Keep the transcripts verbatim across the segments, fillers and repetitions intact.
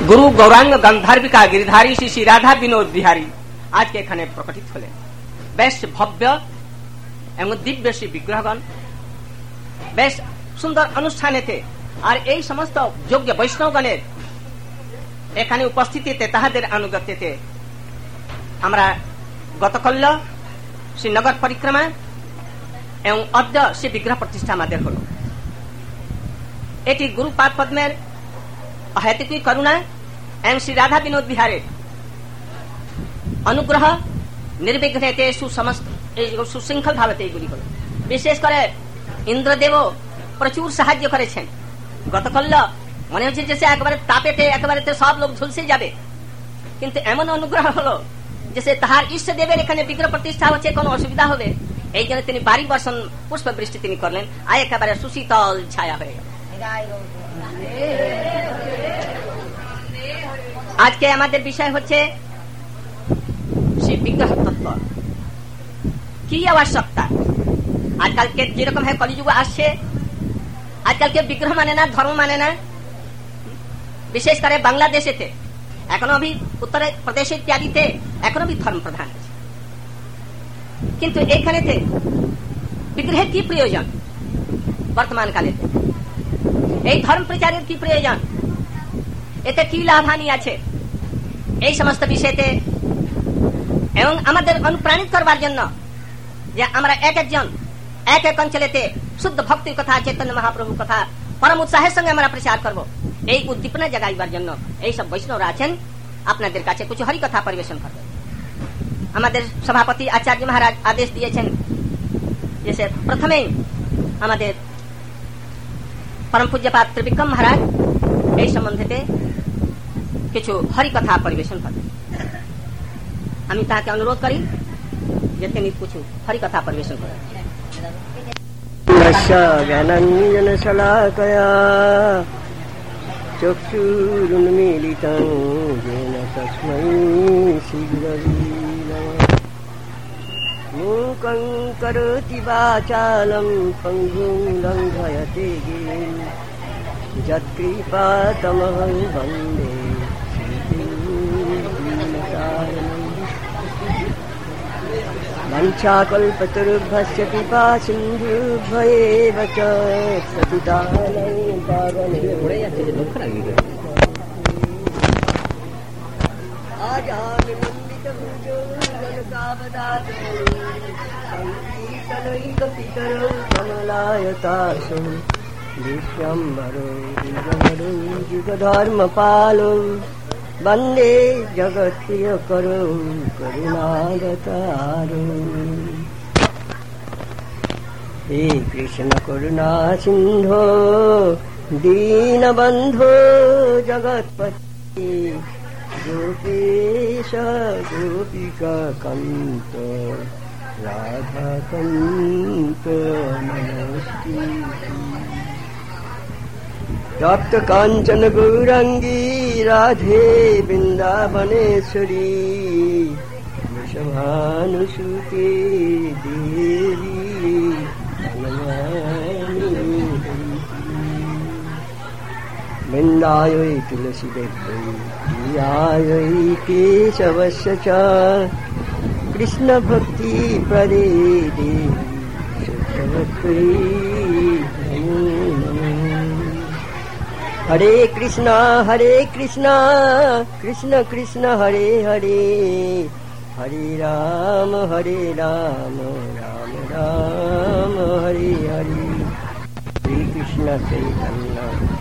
गुरु गौरांग गंधर्विका गिरिधारी श्री श्री राधा विनोद बिहारी आज के एखाने प्रकटित हलें। बेश भव्य एवं दिव्य श्री विग्रहगण बेश सुंदर अनुष्ठाने थे और यही समस्त योग्य वैष्णवगणेर एखाने उपस्थितिते ताहादेर अनुगत्यते आमरा गतकल्य श्री नगर परिक्रमा एवं अद्य श्री विग्रह प्रतिष्ठा आमादेर हलो। एटी गुरुपाद पद्मेर अहेतुकी करुणा एवं श्री राधा विनोद बिहारेर अनुग्रह निर्विघ्ने सुसमस्त सुशृंखल भावे एगुली हलो। विशेष करे इंद्रदेव प्रचुर साहाय्य करेছেন। गतकल्य मने হচ্ছে যে একবারে তাপেতে একবারে সব লোক ঝুলসে যাবে, কিন্তু এমন অনুগ্রহ হলো যে তাহার ইষ্ট দেবের এখানে বিগ্রহ প্রতিষ্ঠা হচ্ছে, কোনো অসুবিধা হবে এই জন্য তিনি বাড়ি বর্ষণ পুষ্প বৃষ্টি তিনি করলেন, আর একেবারে সুশীতল ছায়া হয়ে গেল। আজকে আমাদের বিষয় হচ্ছে সেই বিগ্রহ তত্ত্ব কি आवश्यकता। आजकल के जेरकम है कलिजुग आसছে, आजकल के विग्रह माने ना, धर्म माने ना। विशेष करे बांग्लादेशे एखोनो भी उत्तर प्रदेश इत्यादि एखोनो भी धर्म प्रधान है, किन्तु एखानेते विग्रह की प्रयोजन बर्तमान काले এই ধর্ম প্রচারের কি প্রয়োজন, এতে কি লাভহানি আছে, এই সমস্ত বিষয়তে এবং আমাদের অনুপ্রাণিত করবার জন্য যে আমরা এক একজন এক এক অঞ্চলেতে শুদ্ধ ভক্তির কথা, চৈতন্য মহাপ্রভুর কথা परम उत्साहेर संगे আমরা प्रचार करब, এই উদ্দীপনা জাগাইবার জন্য এই সব বৈষ্ণবরা আছেন আপনাদের কাছে কিছু হরি কথা পরিবেশন করবে। আমাদের সভাপতি আচার্য মহারাজ আদেশ দিয়েছেন যে প্রথমেই আমাদের परम पूज्यपाद त्रिविक्रम महाराज এই সম্বন্ধে কিছু হরি কথা পরিবেশন করবেন। আমি তাকে অনুরোধ করি যে তিনি কিছু হরি কথা পরিবেশন করেন। জ্ঞানাঞ্জন শলাকয়া চক্ষুরুন্মীলিতং येन তস্मै শ্রীগুরবে নমঃ। मूकं करोति वाचालं पङ्गुं लङ्घयते गिरिं यत्कृपातमहं वन्दे श्रीगुरुदीनतारिणम्। वञ्चाकल्पतरुभ्यश्च कृपासिन्धुभ्येव च पतितानां पावनेभ्यो आजामिनन्दितभुजो जनकावदातो सङ्कीर्तनैकपितरो कमलायतासो विश्वम्भरो दिगम्बरो जुगधर्मपालो वन्दे जगत्प्रियकरो करुणावतारो। हे कृष्ण करुणा सिन्धो दीनबन्धो जगत्पति गोपेश गोपिका कान्त राधाकान्त नमस्ते। तप्त कांचन गौरांगी राधे वृंदावनेश्वरी वृषभानुसुते देवी वृंदायै तुलसी देव्यै प्रियायै केशवस्य च कृष्ण भक्ति प्रदे देवी हरे कृष्णा हरे कृष्णा कृष्ण कृष्ण हरे हरे हरे राम हरे राम राम राम हरे हरे। श्री कृष्ण चैतन्य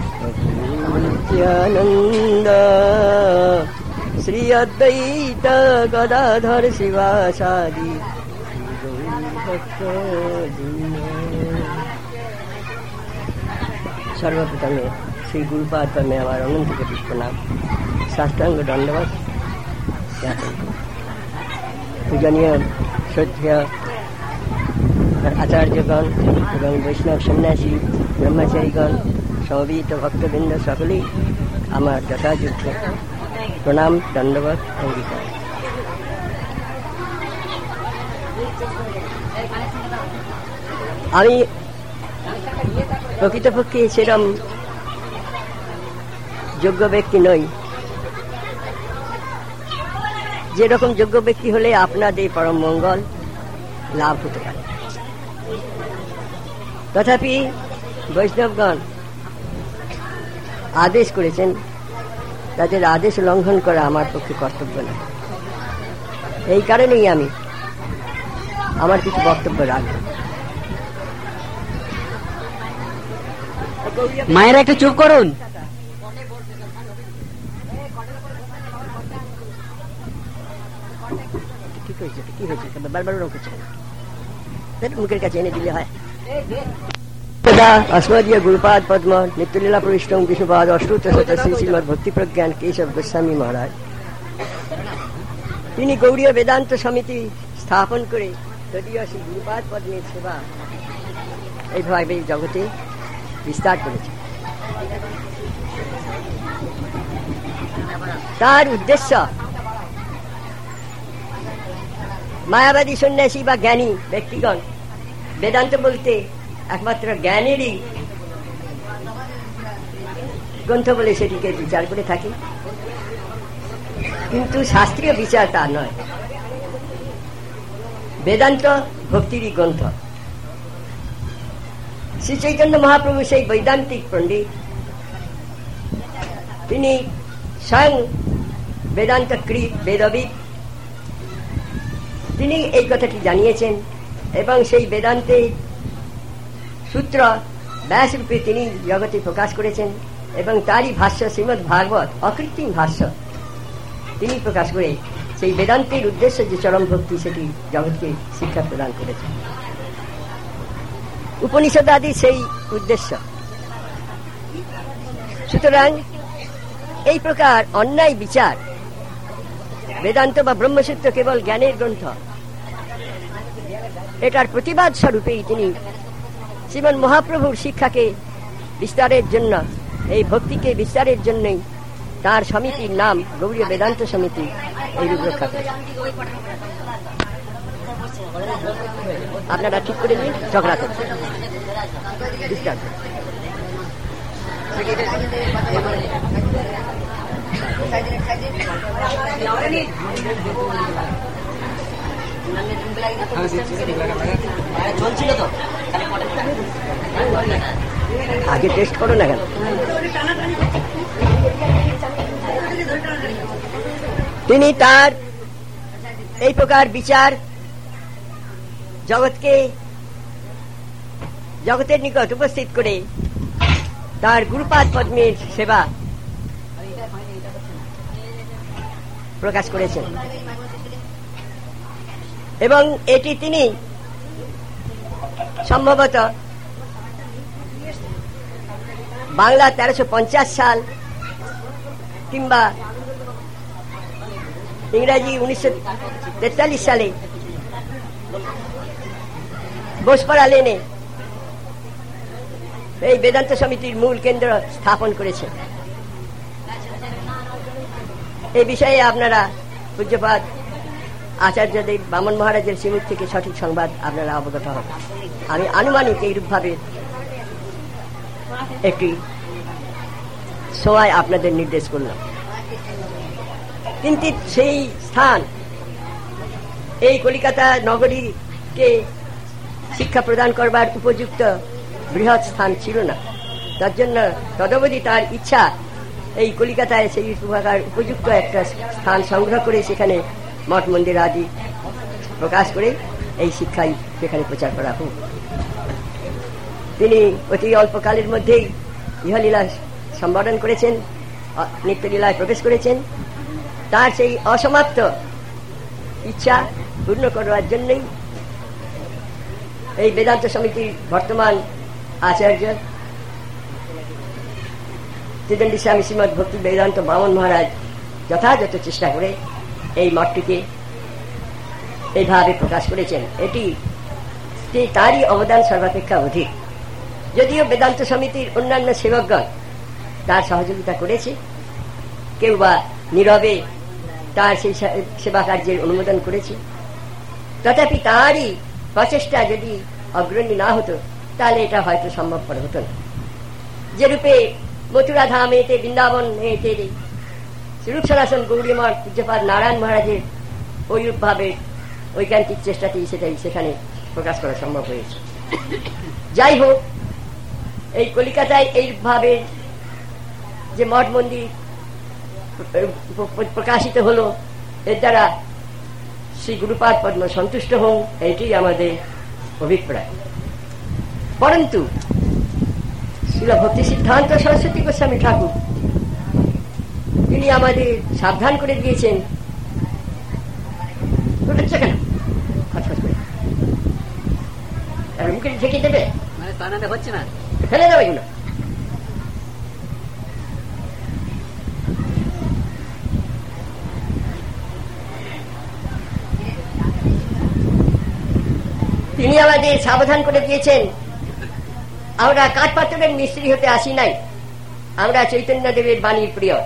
नित्यानंद श्री अद्वैत गदाधर शिवासादि सर्वप्रथम श्री गुरुपाद पर मैं हमारा अनंत कोटि प्रणाम साष्टांग दंडवत। पूजनीय श्रद्धेय आचार्यगण एवं वैष्णव सन्यासी ब्रह्मचारीगण समवेत भक्तवृंद सकले आमार যথাযথ प्रणाम दंडवत अंगीकार। আমি প্রকৃতপক্ষে সেরম যোগ্য ব্যক্তি নই যেরকম যোগ্য ব্যক্তি হলে আপনাদের পরম মঙ্গল লাভ হতে পারে। তথাপি বৈষ্ণবগণ আদেশ করেছেন, তাদের আদেশ লঙ্ঘন করা আমার পক্ষে কর্তব্য না। এই কারণেই আমি আমার কিছু বক্তব্য রাখব। মায়েরা একটু চুপ করুন। কি হয়েছে কি হয়েছে বারবার ওরকম করছে, মুখের কাছে এনে দিলে হয়। अस्मदीय गुरुपाद पद्म नित्यलीला प्रविष्टम विष्णुपाद अष्टोत्तर श्री श्रीमद भक्ति प्रज्ञान केशव गोस्वामी महाराज তিনি গৌড়ীয় বেদান্ত সমিতি স্থাপন করে তদীয় শ্রী গুরুপাদ পদ্মের সেবা এইভাবে জগতে বিস্তার করেছে। তার উদ্দেশ্য মায়াবাদী সন্ন্যাসী বা জ্ঞানী ব্যক্তিগণ বেদান্ত বলতে একমাত্র জ্ঞানেরই গ্রন্থ বলে সেটিকে বিচার করে থাকে, কিন্তু শাস্ত্রীয় বিচার তা নয়। বেদান্ত ভক্তিরই গ্রন্থ। শ্রী চৈতন্য মহাপ্রভু সেই বৈদান্তিক পণ্ডিত, তিনি স্বয়ং বেদান্তকৃত বেদবিদ, তিনি এই কথাটি জানিয়েছেন এবং সেই বেদান্তে সূত্র ব্যাস রূপে তিনি জগতে প্রকাশ করেছেন এবং তারই ভাষ্য শ্রীমদ ভাগবত অকৃত্রিম ভাষ্য তিনি প্রকাশ করে সেই বেদান্তের উদ্দেশ্য যে চরম ভক্তি সেটি জগৎকে শিক্ষা প্রদান করেছেন। উপনিষদ আদি সেই উদ্দেশ্য। সুতরাং এই প্রকার অন্যায় বিচার, বেদান্ত বা ব্রহ্মসূত্র কেবল জ্ঞানের গ্রন্থ, এটার প্রতিবাদ স্বরূপেই তিনি শ্রীমন মহাপ্রভুর শিক্ষাকে বিস্তারের জন্য, এই ভক্তিকে বিস্তারের জন্যই তার সমিতির নাম গৌড়ীয় বেদান্ত সমিতি এই রূপ রক্ষা করে। আপনারা ঠিক করে নিন, ঝগড়া করছেন, ডিস্টার্ব। চলছিল তো আগে টেস্ট করো না কেন? তিনি তার এই প্রকার বিচার জগৎকে জগতের নিকট উপস্থিত করে তার গুরুপাদ পদ্মের সেবা প্রকাশ করেছেন এবং এটি তিনি সম্ভবত বাংলা তেরোশো পঞ্চাশ সাল কিংবা ইংরাজি উনিশশো তেতাল্লিশ সালে বোসপাড়া লেনে এই বেদান্ত সমিতির মূল কেন্দ্র স্থাপন করেছে। এই বিষয়ে আপনারা পূজ্যপাদ আচার্যদেব বামন মহারাজের শ্রীমুখ থেকে সঠিক সংবাদ আপনারা অবগত হন। আমি আনুমানিক এইরূপভাবে একটি সময় আপনাদের নির্দেশ করলাম, কিন্তু সেই স্থান এই কলিকাতা নগরীকে শিক্ষা প্রদান করবার উপযুক্ত বৃহৎ স্থান ছিল না। তার জন্য তদবধি তার ইচ্ছা এই কলিকাতায় সেই প্রকার উপযুক্ত একটা স্থান সংগ্রহ করে সেখানে মঠ মন্দির আদি প্রকাশ করে এই শিক্ষাই সেখানে প্রচার করা হোক। তিনি অতি অল্পকালের মধ্যেই ইহলীলা সম্পাদন করেছেন, নিত্যলীলায় প্রবেশ করেছেন। তার সেই অসমাপ্ত ইচ্ছা পূর্ণ করবার জন্যই এই বেদান্ত সমিতির বর্তমান আচার্য ত্রিদণ্ডী স্বামী শ্রীমদ ভক্তি বেদান্ত বামন মহারাজ যথাযথ চেষ্টা করে এই মঠটিকে এইভাবে প্রকাশ করেছেন। এটি তারই অবদান সর্বাপেক্ষা অধিক। যদিও বেদান্ত সমিতির অন্যান্য সেবকগণ তার সহযোগিতা করেছে, কেউ বা নীরবে তার সেই সেবা কার্যের অনুমোদন করেছে, তথাপি তারই প্রচেষ্টা যদি অগ্রণী না হতো তাহলে এটা হয়তো সম্ভবপর হতো না। যেরূপে মথুরা ধাম এতে বৃন্দাবন এতে রূপ সনাতন গৌরী মঠ পূজ্যপাদ নারায়ণ মহারাজের ওইরূপ ভাবে ঐকান্তিক চেষ্টাতেই সেটাই সেখানে প্রকাশ করা সম্ভব হয়েছে। যাই হোক, এই কলিকাতায় এইভাবে যে মঠ মন্দির প্রকাশিত হলো, এর দ্বারা শ্রী গুরুপাদ পদ্ম সন্তুষ্ট হন, এটি আমাদের অভিপ্রায়। পরন্তু শ্রীল ভক্তি সিদ্ধান্ত সরস্বতী গোস্বামী ঠাকুর তিনি আমাদের সাবধান করে দিয়েছেন। কেন খচখচ করে মুখে ঢেকে দেবে, মানে বানানো হচ্ছে না, ফেলে দেবে এগুলো। তিনি আমাদের সাবধান করে দিয়েছেন, আমরা কাঠ পাথরের মিস্ত্রি হতে আসি নাই, আমরা চৈতন্য দেবের বাণীর প্রিয়।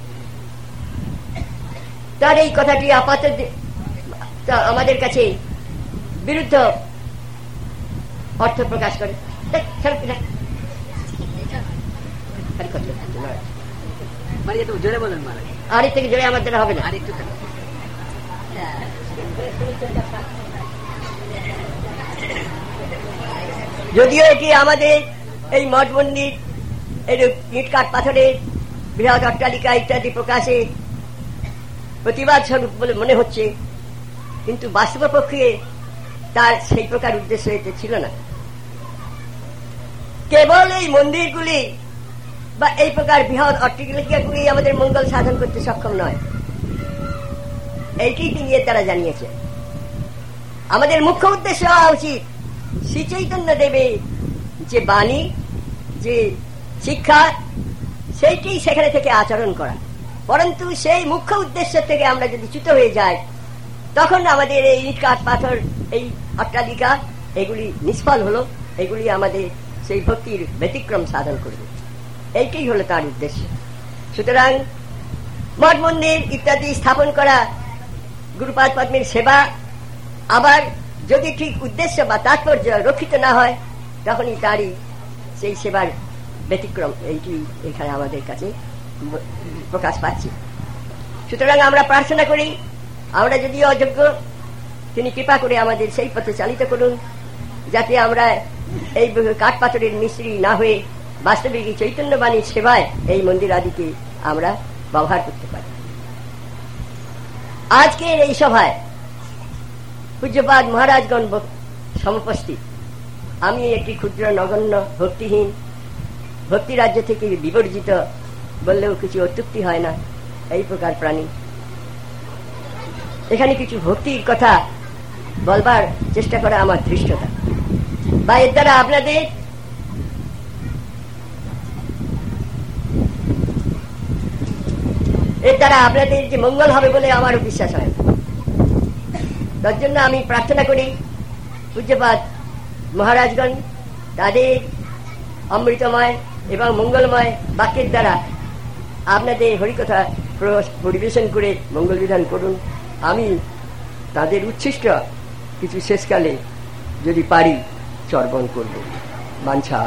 তার এই কথাটি আপাতত আমাদের কাছে বিরুদ্ধ অর্থ প্রকাশ করে। জোরে বলেন, আর এর থেকে জোরে আমার দ্বারা হবে না। যদিও এটি আমাদের এই মঠ মন্দির এই ইট কাঠ পাথরের বৃহৎ অট্টালিকা ইত্যাদি প্রকাশে প্রতিবাদ স্বরূপ বলে মনে হচ্ছে, কিন্তু বাস্তব পক্ষে তার সেই প্রকার উদ্দেশ্য এতে ছিল না। কেবল এই মন্দিরগুলি বা এই প্রকার বৃহৎ অট্টালিকাগুলি আমাদের মঙ্গল সাধন করতে সক্ষম নয়, এইটি তিনি এর দ্বারা জানিয়েছেন। আমাদের মুখ্য উদ্দেশ্য হওয়া উচিত শ্রী চৈতন্য দেবের যে বাণী, যে শিক্ষা, সেইটি সেখানে থেকে আচরণ করা। পরন্তু সেই মুখ্য উদ্দেশ্য থেকে আমরা যদি চ্যুত হয়ে যাই, তখন আমাদের এই ইট কাঠ পাথর এই অট্টালিকা এগুলি নিষ্ফল হলো, এগুলি আমাদের সেই ভক্তির ব্যতিক্রম সাধন করবে। এইটাই হলো তার উদ্দেশ্য। সুতরাং মঠ মন্দির ইত্যাদি স্থাপন করা, গুরুপাদ পদ্মের সেবা, আবার যদি ঠিক উদ্দেশ্য বা তাৎপর্য রক্ষিত না হয়, তখনই তারই সেই সেবার ব্যতিক্রম এইটি এখানে আমাদের কাছে প্রকাশ পাচ্ছে। সুতরাং আমরা প্রার্থনা করি, আমরা যদি অযোগ্য, তিনি কৃপা করে আমাদের সেই পথে চালিত করুন, যাতে আমরা এই কাঠ পাথরের মিস্ত্রি না হয়ে বাস্তবিক চৈতন্যবাণীর সেবায় এই মন্দির আদিকে আমরা ব্যবহার করতে পারি। আজকের এই সভায় পূজ্যপাদ মহারাজগণ সমুপস্থিত, আমি একটি ক্ষুদ্র নগণ্য ভক্তিহীন ভক্তি রাজ্য থেকে বিবর্জিত বললেও কিছু অত্যুক্তি হয় না এই প্রকার প্রাণী। এখানে কিছু ভক্তির কথা বলবার চেষ্টা করা আমার ধৃষ্টতা, বা এর দ্বারা আপনাদের এর দ্বারা আপনাদের যে মঙ্গল হবে বলে আমারও বিশ্বাস হয়। তার জন্য আমি প্রার্থনা করি পূজ্যপাদ মহারাজগণ তাদের অমৃতময় এবং মঙ্গলময় বাক্যের দ্বারা আপনাদের হরিকথা পরিবেশন করে মঙ্গল বিধান করুন। আমি তাদের উচ্ছিষ্ট কিছু শেষকালে যদি পারি চর্বণ করব। বাঞ্ছা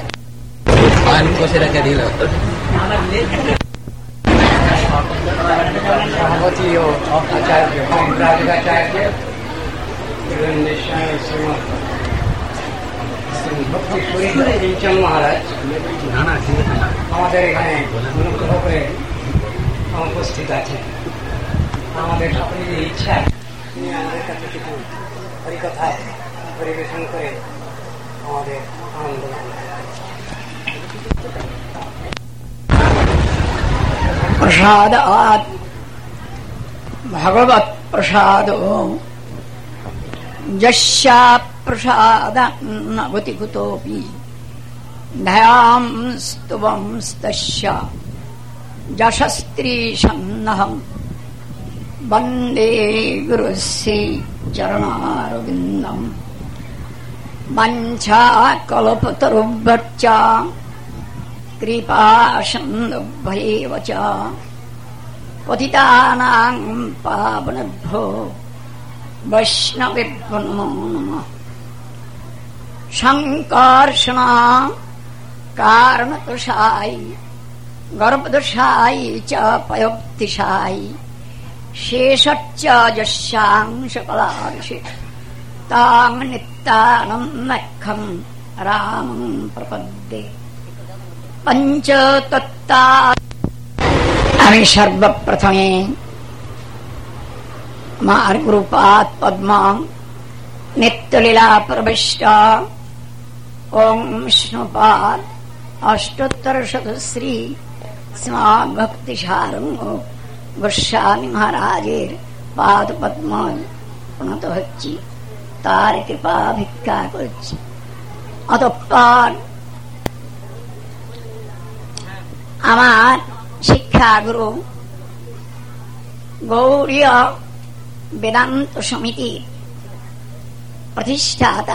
সভাপতি ও আচার্য রাজাচার্য মহারাজ আমাদের এখানে অনুগ্রহ করে উপস্থিত আছেন। আমাদের সকলের ইচ্ছা তিনি আমাদের কাছে কিছু হরিকথা পরিবেশন করে আমাদের আনন্দ প্রসাদাৎ ভগবৎ প্রসাদ যস্যা প্রসাদান্নবতি কুতোপি ধ্যায়াম স্তুবংস্তস্য যশস্ত্রী সন্নহম বন্দে গুরুশ্রী চরণারবিন্দম বাঞ্ছা কল্পতরুভ্যশ্চ কৃপা সিন্ধুভ্যেব চ পতিতানাং পাবনেভ্যো বৈষ্ণবেভ্যো নমো নমঃ। সংকর্ষণ কারণতোষায় গর্ভদোষায় চ পয়োক্তিষায় শেষচ্চ যস্যাং সকলার্ষে তাং নিত্যানন্দখম রামং প্রপদ্যে পঞ্চতত্ত্বা। আমি সর্বপ্রথমে আমার গুরুপাদ পদ্ম নিত্যলীলা প্রবিষ্ট ওং বিষ্ণুপাদ অষ্টোত্তর শতশ্রী শ্রীমদ ভক্তি সারঙ্গ গোস্বামী মহারাজের পাদ পদ্ম প্রণত হচ্ছি, তার কৃপা ভিক্ষা করছি। অতঃপর আমার শিক্ষাগুরু গৌড়ীয় বেদান্ত সমিতির প্রতিষ্ঠাতা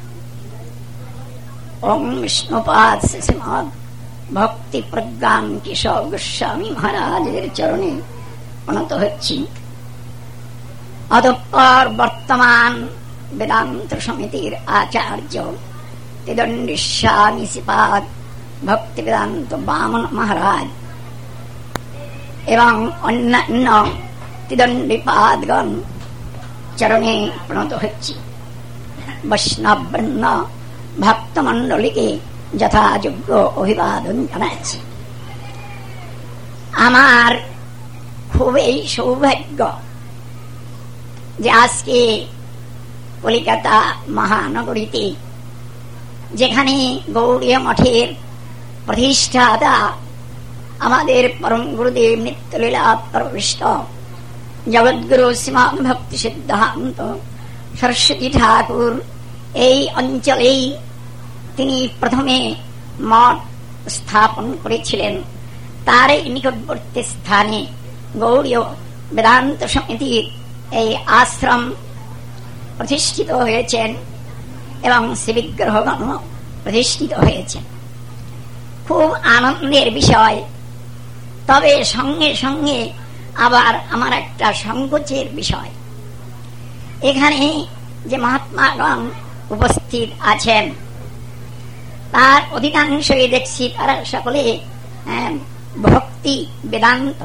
ওং বিষ্ণুপাদ শ্রীমদ ভক্তি প্রজ্ঞান কিশোর গোস্বামী মহারাজের চরণে প্রণত হচ্ছি। অতঃপর বর্তমান বেদান্ত সমিতির আচার্য তিদণ্ডী স্বামী শ্রীপাদ ভক্তি বেদান্ত বামন মহারাজ এবং অন্যান্য তিদণ্ডীপাদগণ চরণে প্রণত হচ্ছি। বৈষ্ণববৃন্দ ভক্তমণ্ডলীকে যথাযোগ্য অভিবাদন জানাচ্ছি। আমার খুবই সৌভাগ্য যে আজকে কলিকাতা মহানগরীতে, যেখানে গৌড়ীয় মঠের প্রতিষ্ঠাতা আমাদের পরম গুরুদেব নিত্যলীলা প্রবিষ্ট জগদ্গুরু শ্রীমদ ভক্তি সিদ্ধান্ত সরস্বতী ঠাকুর এই অঞ্চলেই তিনি প্রথমে মঠ স্থাপন করেছিলেন। তার এই নিকটবর্তী স্থানে গৌড়ীয় বেদান্ত সমিতির এই আশ্রম প্রতিষ্ঠিত হয়েছেন এবং শ্রীবিগ্রহগণ প্রতিষ্ঠিত হয়েছেন। খুব আনন্দের বিষয়। তবে সঙ্গে সঙ্গে আবার আমার একটা সংকোচের বিষয়। এখানে যে মহাত্মাগণ উপস্থিত আছেন তার অধিকাংশই দেখছি তারা সকলে ভক্তি বেদান্ত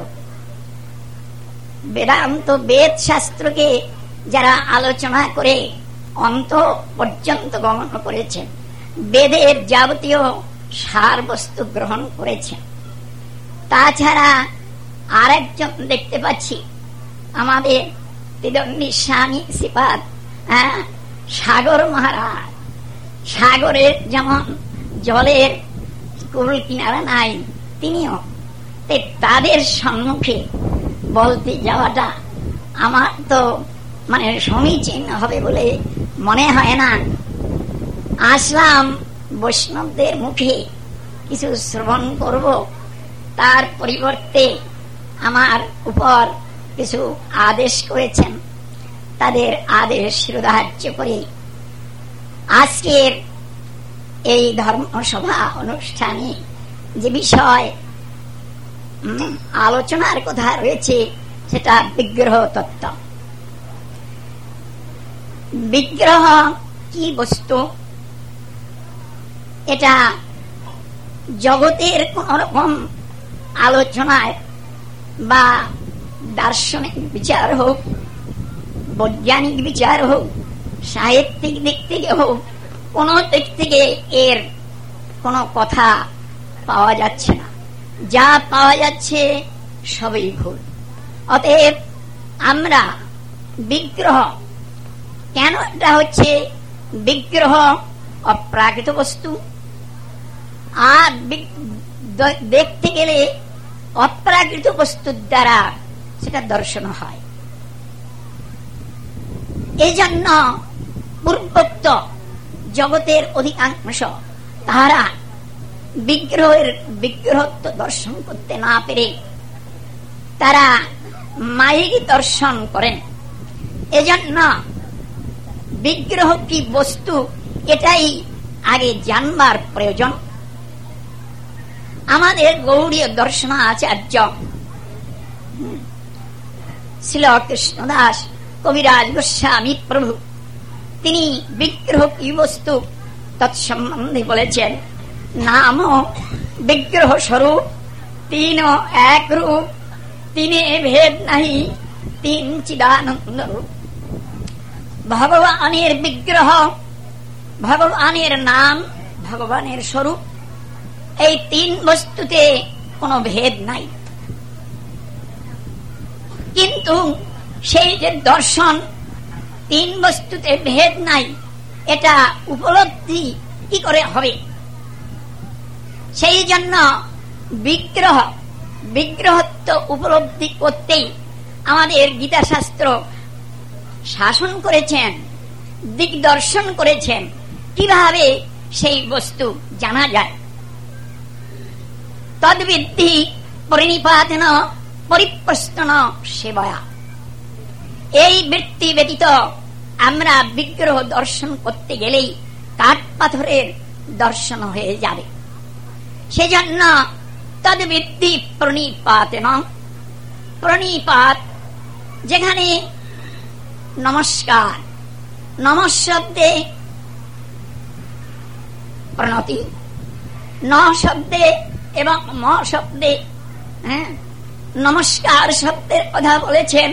বেদান্ত বেদ শাস্ত্রকে যারা আলোচনা করে অন্ত পর্যন্ত গমন করেছেন, বেদের যাবতীয় সার বস্তু গ্রহণ করেছেন। তাছাড়া আরেকজন দেখতে পাচ্ছি আমাদের তিদণ্ডী স্বামী শ্রীপাদ সাগর মহারাজ। সাগরের যেমন জলের কুল কিনারা নাই, তিনিও তাদের সম্মুখে বলতে যাওয়াটা আমার তো মানে সমীচীন হবে বলে মনে হয় না। আসলাম বৈষ্ণবদের মুখে কিছু শ্রবণ করব, তার পরিবর্তে আমার উপর কিছু আদেশ করেছেন। তাদের আদেশ শ্রদ্ধার্য করে আজকের এই ধর্মসভা অনুষ্ঠানে যে বিষয় আলোচনার কথা রয়েছে সেটা বিগ্রহ তত্ত্ব। বিগ্রহ কি বস্তু, এটা জগতের কোন রকম আলোচনায় বা দার্শনিক বিচার হোক, বৈজ্ঞানিক বিচার হোক, সাহিত্যিক দিক থেকে হোক, কোন দিক থেকে এর কোন কথা পাওয়া যাচ্ছে না। যা পাওয়া যাচ্ছে সবই ভুল। অতএব আমরা বিগ্রহ, কেন এটা হচ্ছে বিগ্রহ অপ্রাকৃত বস্তু, আর দেখতে গেলে অপ্রাকৃত বস্তুর দ্বারা সেটা দর্শন হয়। এই জন্য পূর্বোক্ত জগতের অধিকাংশ তাহারা বিগ্রহের বিগ্রহত্ব দর্শন করতে না পেরে তারা মায়েরই দর্শন করেন। এজন্য বিগ্রহ কি বস্তু এটাই আগে জানবার প্রয়োজন। আমাদের গৌড়ীয় দর্শনাচার্য শ্রীল কৃষ্ণদাস কবিরাজ গোস্বামী প্রভু তিনি বিগ্রহ কি বস্তু তৎসম্বন্ধে বলেছেন, নাম বিগ্রহ স্বরূপ তিন এক রূপ, তিনে ভেদ নাহি তিন চিদানন্দ রূপ, ভগবানের বিগ্রহ, ভগবানের নাম, ভগবানের স্বরূপ, এই তিন বস্তুতে কোনো ভেদ নাই। কিন্তু সেই যে দর্শন, তিন বস্তুতে ভেদ নাই, এটা উপলব্ধি কি করে হবে? সেই জন্য বিগ্রহ বিগ্রহত্ব উপলব্ধি করতেই আমাদের গীতা শাস্ত্র শাসন করেছেন, দিগদর্শন করেছেন কিভাবে সেই বস্তু জানা যায়। তদ্বিদ্ধি পরিনিপাতেন পরিপ্রশ্ন সেবয়া। এই বৃত্তি ব্যতীত আমরা বিগ্রহ দর্শন করতে গেলেই কাঠ পাথরের দর্শন হয়ে যাবে। সেজন্য তদ্বিদ্ধি প্রণিপাতেন, প্রণিপাত যেখানে নমস্কার, নমঃ শব্দে প্রণতি, ন শব্দে এবং ম শব্দে, হ্যাঁ নমস্কার শব্দের কথা বলেছেন।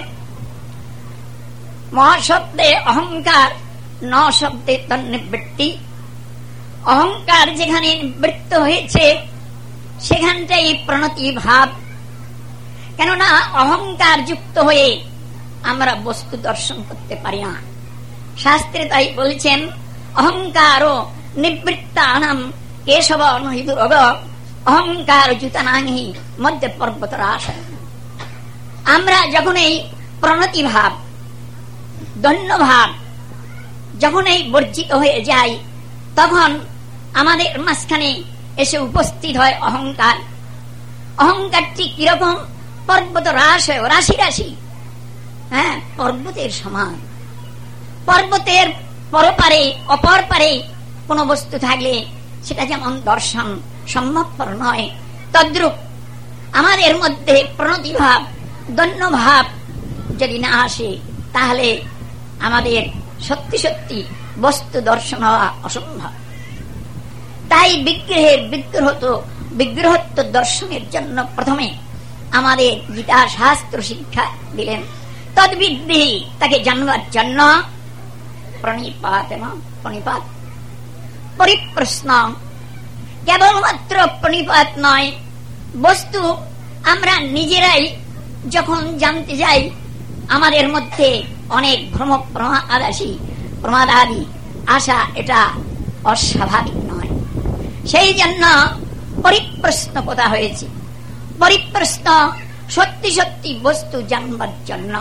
ম শব্দে অহংকার, ন শব্দে তন্নিবৃত্তি। অহংকার যেখানে নিবৃত্ত হয়েছে সেখানটাই প্রণতি ভাব। কেননা অহংকার যুক্ত হয়ে আমরা বস্তু দর্শন করতে পারি না। শাস্ত্রে তাই বলেছেন, অহংকার নিবৃত্তানাম কেশব নহিদুরগ অহংকার জুতানাহি মধ্যে পর্বতরাশ। আমরা যখন এই প্রণতি ভাব, দন্য ভাব যখন এই বর্জিত হয়ে যায়, তখন আমাদের মাঝখানে এসে উপস্থিত হয় অহংকার। অহংকারটি কিরকম? পর্বত রাশ, রাশি রাশি, হ্যাঁ পর্বতের সমান। পর্বতের পরপারে অপর পারে কোন বস্তু থাকলে সেটা যেমন দর্শন সম্ভবপর নয়, তদ্রূপ আমাদের মধ্যে প্রণতি ভাব, দন্য ভাব যদি না আসে তাহলে আমাদের সত্যি সত্যি বস্তু দর্শন হওয়া অসম্ভব। তাই বিগ্রহের বিগ্রহ তো বিগ্রহত্ব দর্শনের জন্য প্রথমে আমাদের গীতা শাস্ত্র শিক্ষা দিলেন। তদ্বিদ্ধি তাকে জানবার জন্য প্রণিপাত প্রণিপাত পরিপ্রশ্ন। কেবলমাত্র প্রণিপাত নয়, বস্তু আমরা নিজেরাই যখন জানতে যাই আমাদের মধ্যে অনেক ভ্রম প্রমাদাসী প্রমাদাদি আসা, এটা অস্বাভাবিক নয়। সেই জন্য পরিপ্রশ্ন কথা হয়েছে। পরিপ্রশ্ন সত্যি সত্যি বস্তু জানবার জন্য।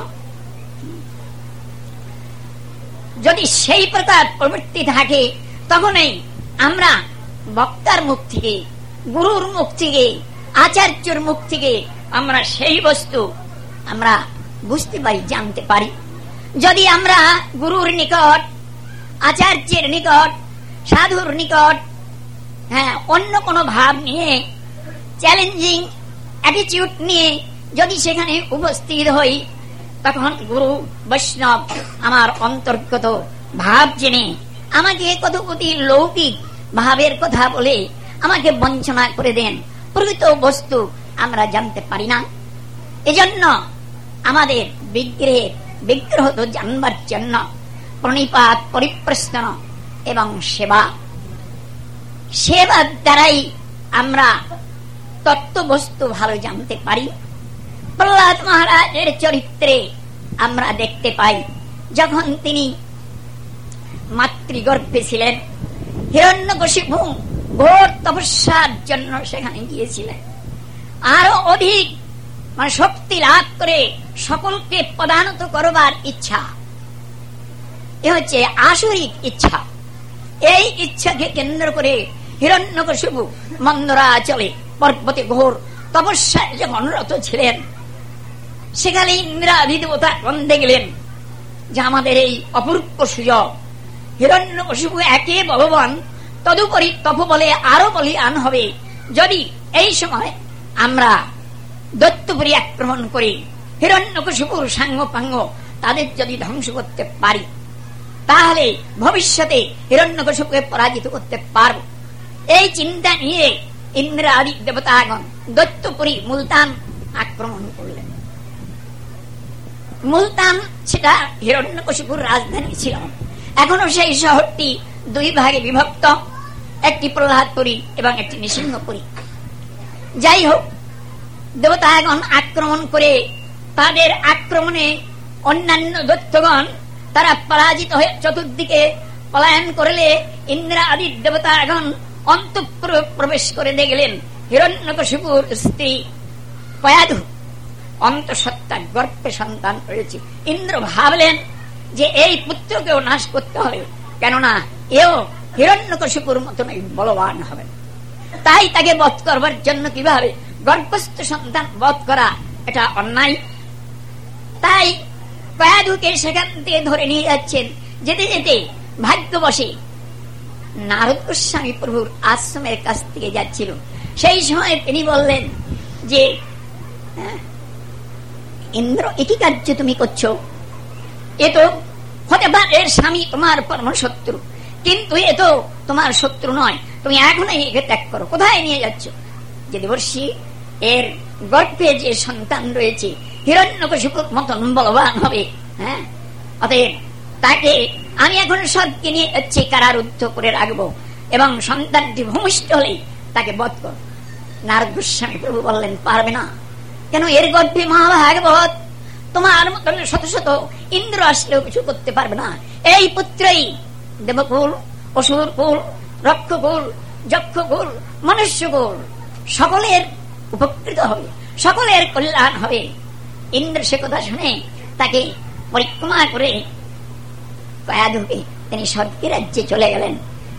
যদি সেই প্রকার প্রবৃত্তি থাকে তখনই আমরা বক্তার মুখ থেকে, গুরুর মুখ থেকে, আচার্যের মুখ থেকে আমরা সেই বস্তু আমরা বুঝতে পারি, জানতে পারি। যদি আমরা গুরুর নিকট, আচার্যের নিকট, সাধুর নিকট হ্যাঁ অন্য কোনো ভাব নিয়ে, চ্যালেঞ্জিং অ্যাটিটিউড নিয়ে যদি সেখানে উপস্থিত হই, তখন গুরু বৈষ্ণব আমার অন্তর্গত ভাব জেনে আমাকে কতপতি লৌকিক ভাবের কথা বলে আমাকে বঞ্চনা করে দেন, প্রকৃত বস্তু আমরা জানতে পারি না। এজন্য আমাদের বিগ্রহের বিগ্রহ তো জানবার জন্য প্রণিপাত, পরিপ্রশ্ন এবং সেবা, সেবার দ্বারাই আমরা তত্ত্ববস্তু ভালো জানতে পারি। প্রহ্লাদ মহারাজের চরিত্রে আমরা দেখতে পাই, যখন তিনি মাতৃগর্ভে ছিলেন, হিরণ্যকশিপু ঘোর তপস্যার জন্য সেখানে গিয়েছিলেন। আরো অধিক মানে শক্তি লাভ করে সকলকে পদানত করবার ইচ্ছা, এ হচ্ছে আসরিক ইচ্ছা। এই ইচ্ছাকে কেন্দ্র করে হিরণ্যকশিপু মন্দরাচলে পর্বতে ঘোর তপস্যায় যখন রত ছিলেন, সেখানে ইন্দ্রাদি দেবতা বন্দে গেলেন যে আমাদের এই অপূর্ব সুযোগ। হিরণ্যকশিপু একে বলবান, তদুপরি তপবলে আরো বলিয়ান হবে যদি এই সময় আমরা দৈত্যপুরী আক্রমণ করি, হিরণ্যকশিপুর সাঙ্গ পাঙ্গ তাদের যদি ধ্বংস করতে পারি, তাহলে ভবিষ্যতে হিরণ্যকশিপুকে পরাজিত করতে পারব। এই চিন্তা নিয়ে ইন্দ্র আদি দেবতাগণ দৈত্যপুরী মুলতান আক্রমণ করলেন। মুলতান সেটা হিরণ্যকশিপুর রাজধানী ছিল। এখনো সেই শহরটি দুই ভাগে বিভক্ত, একটি প্রহ্লাদপুরী এবং একটি নৃসিংহপুরী। যাই হোক, দেবতাগণ আক্রমণ করে তাদের আক্রমণে অন্যান্য দৈত্যগণ তারা পরাজিত হয়ে চতুর্দিকে পলায়ন করলে ইন্দ্র আদি দেবতাগণ অন্তঃপুর প্রবেশ করে দেখলেন হিরণ্যকশিপুর স্ত্রী কয়াধু অন্তঃসত্ত্বা গর্ভে সন্তান রয়েছে। ইন্দ্র ভাবলেন যে এই পুত্রকেও নাশ করতে হবে, কেননা এও হিরণ্যকশিপুর মতনই বলবান হবে। তাই তাকে বধ করবার জন্য কিভাবে গর্ভস্থ সন্তান বধ করা এটা অন্যায়। তাই কয়াধুকে সেখান থেকে ধরে নিয়ে যাচ্ছেন। যেতে যেতে ভাগ্যবশে নারদ গোস্বামী প্রভুর আশ্রমের কাছ থেকে যাচ্ছিল। সেই সময় তিনি বললেন যে ইন্দ্র, একই কার্য তুমি করছো, এ তো হতে পারে এর স্বামী তোমার পরম শত্রু, কিন্তু এ তো তোমার শত্রু নয়, তুমি এখনই একে ত্যাগ করো। কোথায় নিয়ে যাচ্ছ? যে দেবর্ষি, এর গর্ভে যে সন্তান রয়েছে হিরণ্যকশিপুর মতন বলবান হবে, হ্যাঁ, অতএব তাকে আমি এখন সবকে নিয়ে যাচ্ছি, কারারুদ্ধ করে রাখবো এবং সন্তানটি ভূমিষ্ঠ হলেই তাকে বধ কর। নারদ গোস্বামী প্রভু বললেন, পারবে না। কেন? এর গর্ভে মহাভাগবত, তোমার মতন শত শত ইন্দ্র আসলেও কিছু করতে পারবে না। এই পুত্রই দেবকুল, অসুরকুল, রক্ষকুল, যক্ষকুল, মনুষ্যকুল সকলের উপকৃত হবে, সকলের কল্যাণ হবে। ইন্দ্র সে কথা শুনে তাকে পরিক্রমা করে কয়াধুকে তিনি স্বর্গ রাজ্যে চলে গেলেন।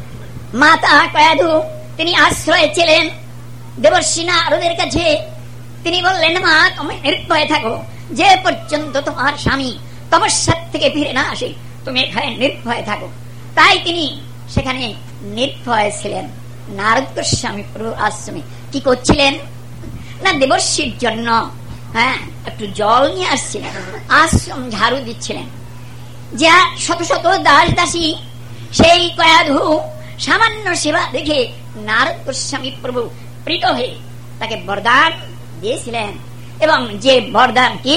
মাতা কয়াধু তিনি আশ্রয় ছিলেন দেবর্ষি নারদের কাছে। তিনি বললেন, মা, তুমি নির্ভয়ে থাকো, যে পর্যন্ত তোমার স্বামী তপস্যার থেকে ফিরে না আসে তুমি এখানে নির্ভয়ে থাকো। তাই তিনি সেখানে নির্ভয় ছিলেন। নারদ গোস্বামী প্রভু আশ্রমে কি করছিলেন না, দেবর্ষির জন্য হ্যাঁ একটু জল নিয়ে আসছিলেন, আশ্রম ঝাড়ু দিচ্ছিলেন। যা শত শত দাস দাসী সেই কয়াধু সামান্য সেবা দেখে নারদ গোস্বামী প্রভু প্রীত হয়ে তাকে বরদান দিয়েছিলেন। এবং যে বরদান কি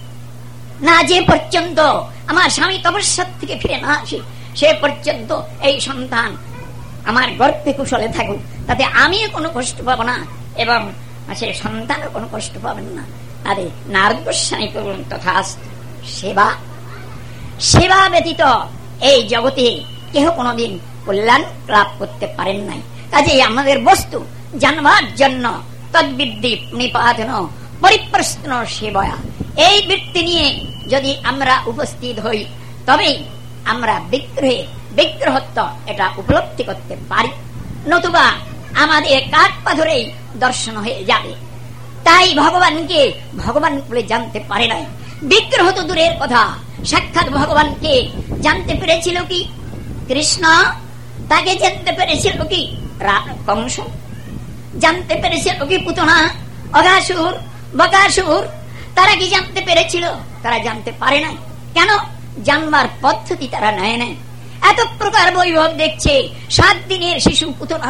না, যে পর্যন্ত আমার স্বামী তপস্যার থেকে ফিরে না আসে সে পর্যন্ত এই সন্তান আমার গর্ভে কুশলে থাকুক, তাতে আমিও কোনো কষ্ট পাব না এবং সে সন্তানও কোনো কষ্ট পাবেন না। আরে নারদ গোস্বামী প্রভু তথা সেবা সেবা ব্যতীত এই জগতে কেহ কোনদিন কল্যাণ লাভ করতে পারেন নাই। কাজেই আমাদের বস্তু জানবার জন্য তদ্বিদ্যি নিপাতন পরিপ্রশ্ন সেবয়া, এই বৃত্তি নিয়ে যদি আমরা উপস্থিত হই তবেই আমরা বিগ্রহে বিগ্রহত্ব এটা উপলব্ধি করতে পারি, নতুবা আমাদের কাঠ পাথরেই দর্শন হয়ে যাবে। তাই ভগবানকে ভগবান বলে জানতে পারে নাই। বিগ্রহ তো দূরের কথা, সাক্ষাৎ ভগবানকে জানতে পেরেছিল কি কৃষ্ণ? তাকে জানতে পেরেছিল কি কংস? জানতে পেরেছিল কি পুতনা, অঘাসুর, বকাসুর? তারা কি জানতে পেরেছিল? তারা জানতে পারে নাই। কেন? জানবার পদ্ধতি তারা নেয় নাই। এত প্রকার বৈভব দেখছে, সাত দিনের শিশু পুতনা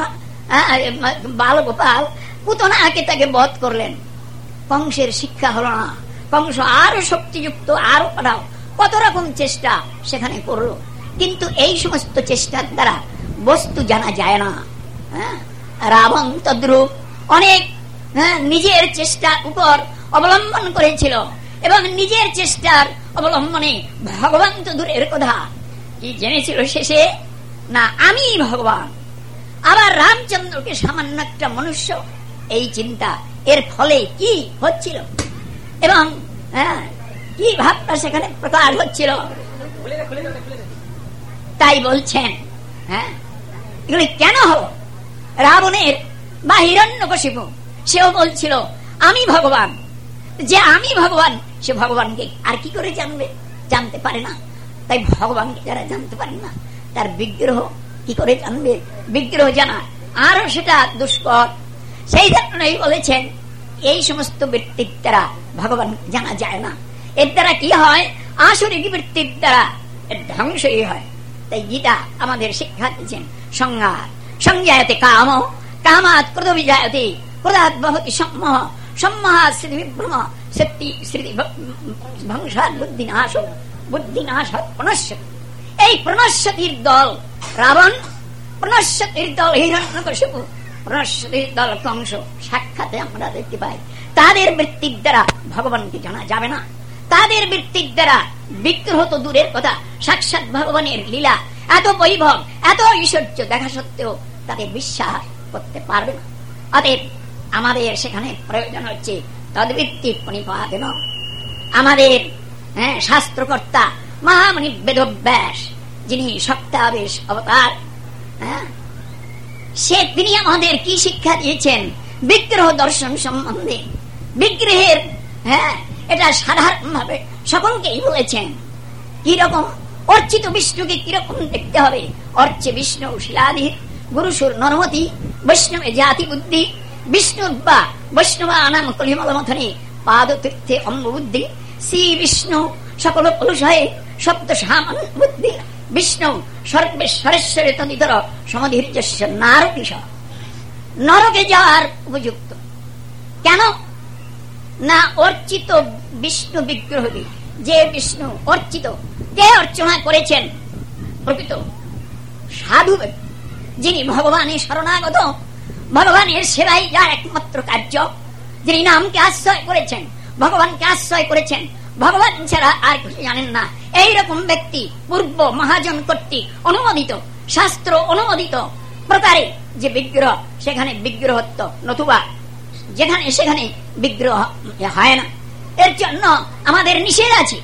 বালগোপাল পুতনাকে তাকে বধ করলেন, কংসের শিক্ষা হল না। কংস আরো শক্তিযুক্ত, আরো পাঠাও, কত রকম চেষ্টা সেখানে করলো, কিন্তু এই সমস্ত চেষ্টার দ্বারা বস্তু জানা যায় না। রাবণ তদ্রূপ অনেক নিজের চেষ্টার উপর অবলম্বন করেছিল এবং নিজের চেষ্টার অবলম্বনে ভগবান তো দূরের কথা কি জেনেছিল শেষে না আমি ভগবান। আবার রামচন্দ্রকে সামান্য একটা মনুষ্য, এই চিন্তা, এর ফলে কি হচ্ছিল এবং হ্যাঁ কি ভাবটা সেখানে প্রকাশ হচ্ছিল। তাই বলছেন হ্যাঁ এগুলি কেন হলো? রাবণের বা হিরণ্যকশিপু সেও বলছিল আমি ভগবান। যে আমি ভগবান সে ভগবানকে আর কি করে জানবে? জানতে পারে না। তাই ভগবানকে যারা জানতে পারে না তার বিগ্রহ কি করে জানবে? বিগ্রহ জানা আরো সেটা দুষ্কর। সেই জন্যই বলেছেন এই সমস্ত বৃত্তির দ্বারা ভগবান জানা যায় না। এর দ্বারা কি হয়? আসরিক বৃত্তির দ্বারা এর ধ্বংসই হয়। তাই গীতা আমাদের শিক্ষা দিচ্ছেন সংজ্ঞা সংজ্ঞায়তে কাম, কামাৎ ক্রোধ বিজায়তে, ক্রোধাৎ ভবতি সম্মোহ, সম্মহা স্মৃতি বিভ্রম সত্যি স্মৃতি ভংসার বুদ্ধিনাশ বুদ্ধিনাশ প্রণশ্যতি। এই প্রণশ্যতির দল রাবণ, প্রণশ্যতির দল হিরণ্যকশিপু, প্রণশ্যতির দল কংস সাক্ষাতে আমরা দেখতে পাই। তাদের বৃত্তির দ্বারা ভগবানকে জানা যাবে না, তাদের বৃত্তির দ্বারা বিগ্রহ তো দূরের কথা, সাক্ষাৎ ভগবানের লীলা এত বৈভব এত ঐশ্বর্য দেখা সত্ত্বেও তাদের বিশ্বাস করতে পারবে না। অতএব আমাদের সেখানে প্রয়োজন হচ্ছে তদ্বৃত্তি প্রণিপাতেন। আমাদের হ্যাঁ শাস্ত্রকর্তা মহামণি বেদব্যাস, যিনি সপ্তাবেশ অবতার, হ্যাঁ সে তিনি আমাদের কি শিক্ষা দিয়েছেন বিগ্রহ দর্শন সম্বন্ধে। বিগ্রহের হ্যাঁ এটা সাধারণ ভাবে সকলকেই বলেছেন। কিরকম অর্চিত বিষ্ণুকে কিরকম দেখতে হবে। অর্চে বিষ্ণু শিলাধি গুরুসুর নরমতি বৈষ্ণবে জাতি বুদ্ধি বিষ্ণুর বা বৈষ্ণবা নাম কলিমল মথনে পাদ তীর্থে অম্ব বুদ্ধি শ্রী বিষ্ণু সকল পুরুষয়ে শব্দ সামান বুদ্ধি বিষ্ণু সর্বেশ্বরেশ্বরে তদিতর সমধীর্যস্য নারকিশ। নরকে যাওয়ার উপযুক্ত কেন না অর্চিত বিষ্ণু বিগ্রহ, যে বিষ্ণু অর্চিত, কে অর্চনা করেছেন? প্রকৃত সাধু ব্যক্তি, যিনি ভগবানের শরণাগত, ভগবানের সেবাই যার একমাত্র কার্য, যিনি নামকে আশ্রয় করেছেন, ভগবানকে আশ্রয় করেছেন, ভগবান ছাড়া আর কিছু জানেন না। এইরকম ব্যক্তি পূর্ব মহাজন কর্তৃক অনুমোদিত, শাস্ত্র অনুমোদিত প্রকারে যে বিগ্রহ, সেখানে বিগ্রহত্ব, নতুবা যেখানে সেখানে বিগ্রহ হয় না। এর জন্য আমাদের নিষেধ আছে,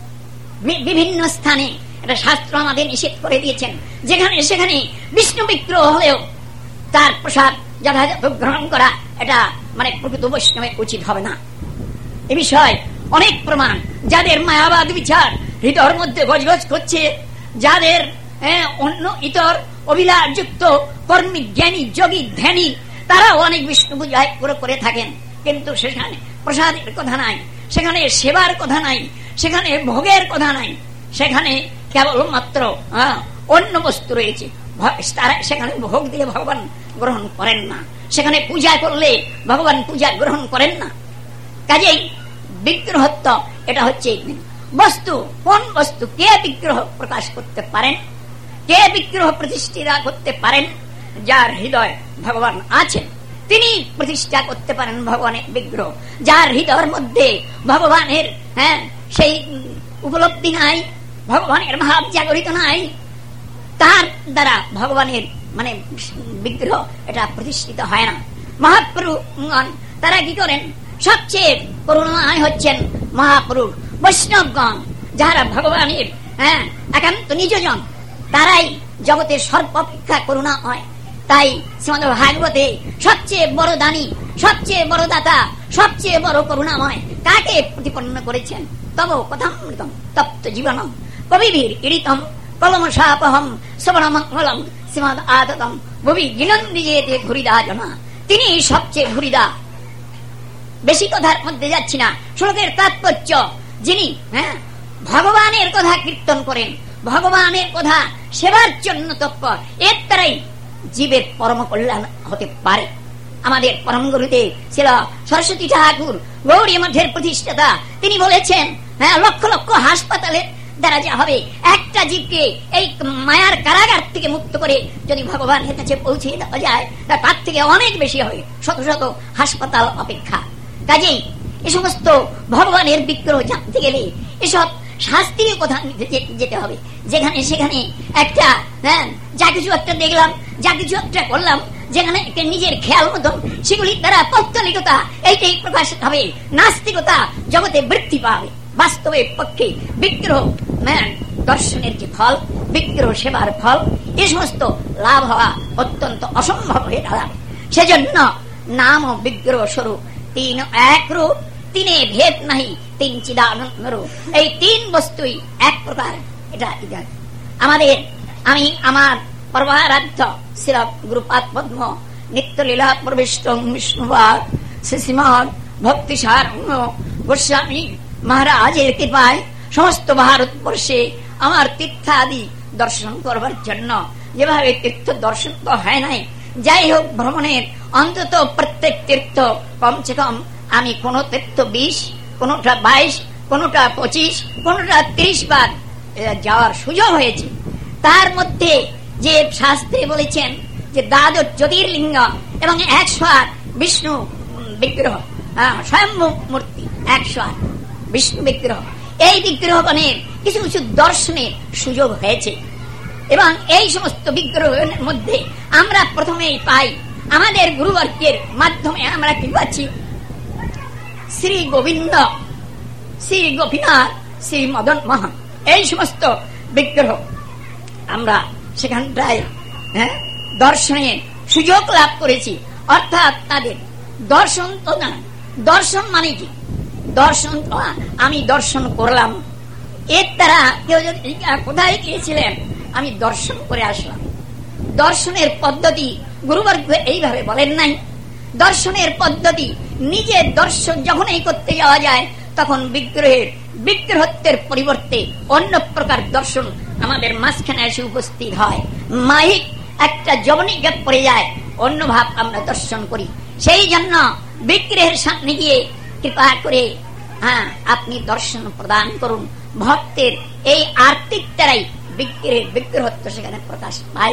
বিভিন্ন স্থানে এটা শাস্ত্র আমাদের নিষেধ করে দিয়েছেন। যেখানে সেখানে বিষ্ণু বিগ্রহ হলেও তার প্রসাদ যথাযথ গ্রহণ করা এটা মানে প্রকৃত বৈষ্ণবের উচিত হবে না। এ বিষয়ে অনেক প্রমাণ। যাদের মায়াবাদ বিচার হৃদয়ের মধ্যে গজগজ করছে, যাদের অন্য ইতর অভিলাষযুক্ত কর্মী জ্ঞানী যোগী ধ্যানী, তারা অনেক বিষ্ণু পূজা করে থাকেন, কিন্তু সেখানে প্রসাদের কথা নাই, সেখানে সেবার কথা নাই, সেখানে ভোগের কথা নাই, সেখানে কেবলমাত্র অন্য বস্তু রয়েছে। তারা সেখানে ভোগ দিয়ে ভগবান গ্রহণ করেন না, সেখানে পূজা করলে ভগবান পূজা গ্রহণ করেন না। কাজেই বিগ্রহত্ব এটা হচ্ছে বস্তু। কোন বস্তু? কে বিগ্রহ প্রকাশ করতে পারেন, কে বিগ্রহ প্রতিষ্ঠিত করতে পারেন? যার হৃদয় ভগবান আছেন তিনি প্রতিষ্ঠা করতে পারেন ভগবানের বিগ্রহ। যার হৃদয়ের মধ্যে ভগবানের হ্যাঁ সেই উপলব্ধি নাই, ভগবানের ভাব জাগরিত নাই, তার দ্বারা ভগবানের মানে বিগ্রহ এটা প্রতিষ্ঠিত হয় না। মহাপুরুষগণ তারা কি করেন? সবচেয়ে করুণাময় হচ্ছেন মহাপুরুষ বৈষ্ণবগণ, যারা ভগবানের হ্যাঁ একান্ত নিজজন, তারাই জগতের সর্বাপেক্ষা করুণাময়। তাই শ্রীমদ্ ভাগবতে সবচেয়ে বড় দানী, সবচেয়ে বড় দাতা, সবচেয়ে বড় করুণাময় কাকে প্রতিপন্ন করেছেন? তব কথামৃতম তপ্ত জীবনম কবিবীর ইরিতম কলমশাপহম শ্রবণমঙ্গলম শ্রীমদ্ আদতম ভুবি গিনন্দিজেতে ঘুরিদা জনা। তিনি সবচেয়ে ঘুরিদা। বেশি কথার মধ্যে যাচ্ছি না। শ্লোকের তাৎপর্য, যিনি হ্যাঁ ভগবানের কথা কীর্তন করেন, ভগবানের কথা সেবার জন্য তৎপর, এর দ্বারাই জীবের পরম কল্যাণ হতে পারে। আমাদের পরম গুরুদেব ছিল সরস্বতী ঠাকুর, গৌড়ী মঠের প্রতিষ্ঠাতা, তিনি বলেছেন হ্যাঁ লক্ষ লক্ষ হাসপাতালের দ্বারা যা হবে, একটা জীবকে এই মায়ার কারাগার থেকে মুক্ত করে যদি ভগবানের কাছে পৌঁছে দেওয়া যায়, তার থেকে অনেক বেশি হবে শত শত হাসপাতাল অপেক্ষা। কাজেই এ সমস্ত ভগবানের বিগ্রহ জানতে গেলে এসব শাস্ত্রীয় কথা যেতে হবে। যেখানে সেখানে একটা হ্যাঁ যা কিছু একটা দেখলাম, যা কিছু একটা করলাম, যেখানে নিজের খেয়াল মতন সেগুলির দ্বারা পৌত্তলিকতা এইটাই প্রকাশ হবে, নাস্তিকতা জগতে বৃদ্ধি পাবে। বাস্তবের পক্ষে বিগ্রহ দর্শনের যে ফল, বিগ্রহ সেবার ফল, এ সমস্ত লাভ হওয়া অত্যন্ত অসম্ভব হয়ে দাঁড়াবে। সেজন্য নাম ও বিগ্রহ স্বরূপ তিন এক রূপ, তিনে ভেদ নাহি, তিন চিদানন্দ রূপ। এই তিন বস্তুই এক প্রকার। এটা আমাদের আমি আমার পরমারাধ্য শ্রী গুরুপাদ পদ্ম নিত্যলীলা প্রবিষ্ট বিষ্ণুবাদ শ্রীমদ ভক্তি সারণ্য গোস্বামী মহারাজের কৃপায় সমস্ত ভারতবর্ষে আমার তীর্থাদি দর্শন করবার জন্য যেভাবে তীর্থ দর্শন তো হয় নাই, যাই হোক ভ্রমণের অন্তত প্রত্যেক তীর্থ কমসে কম আমি কোনো তথ্য বিশ, কোনোটা বাইশ, কোনোটা পঁচিশ, কোনোটা ত্রিশ বার যাওয়ার সুযোগ হয়েছে। তার মধ্যে যে শাস্ত্রে বলেছেন যে দ্বাদশ জ্যোতির্লিঙ্গ এবং একশো আট বিষ্ণু বিগ্রহ, স্বয়ং মূর্তি, একশো আট বিষ্ণু বিগ্রহ, এই বিগ্রহগণের কিছু কিছু দর্শনের সুযোগ হয়েছে। এবং এই সমস্ত বিগ্রহের মধ্যে আমরা প্রথমেই পাই আমাদের গুরুবর্গের মাধ্যমে আমরা কি পাচ্ছি? শ্রী গোবিন্দ, শ্রী গোপীনাথ, শ্রী মদন মোহন, এই সমস্ত বিগ্রহ আমরা সেখানটায় হ্যাঁ দর্শনের সুযোগ লাভ করেছি। অর্থাৎ তাদের দর্শন তো না, দর্শন মানে কি? দর্শন তো আমি দর্শন করলাম, এর দ্বারা কেউ যদি কোথায় গিয়েছিলেন, আমি দর্শন করে আসলাম। দর্শনের পদ্ধতি গুরুবর্গ এইভাবে বলেন নাই। দর্শনের পদ্ধতি নিজের দর্শন যখনই করতে যাওয়া যায় তখন বিগ্রহের বিগ্রহত্বের পরিবর্তে অন্য প্রকার দর্শন আমাদের মাঝখানে এসে উপস্থিত হয়। মাহিক একটা যবনিক গ্যাপ পড়ে যায়, অন্য ভাব আমরা দর্শন করি। সেই জন্য বিগ্রহের সামনে গিয়ে কৃপা করে হ্যাঁ আপনি দর্শন প্রদান করুন। ভক্তের এই আর্থিক দ্বারাই বিগ্রহের বিগ্রহত্ব সেখানে প্রকাশ পায়।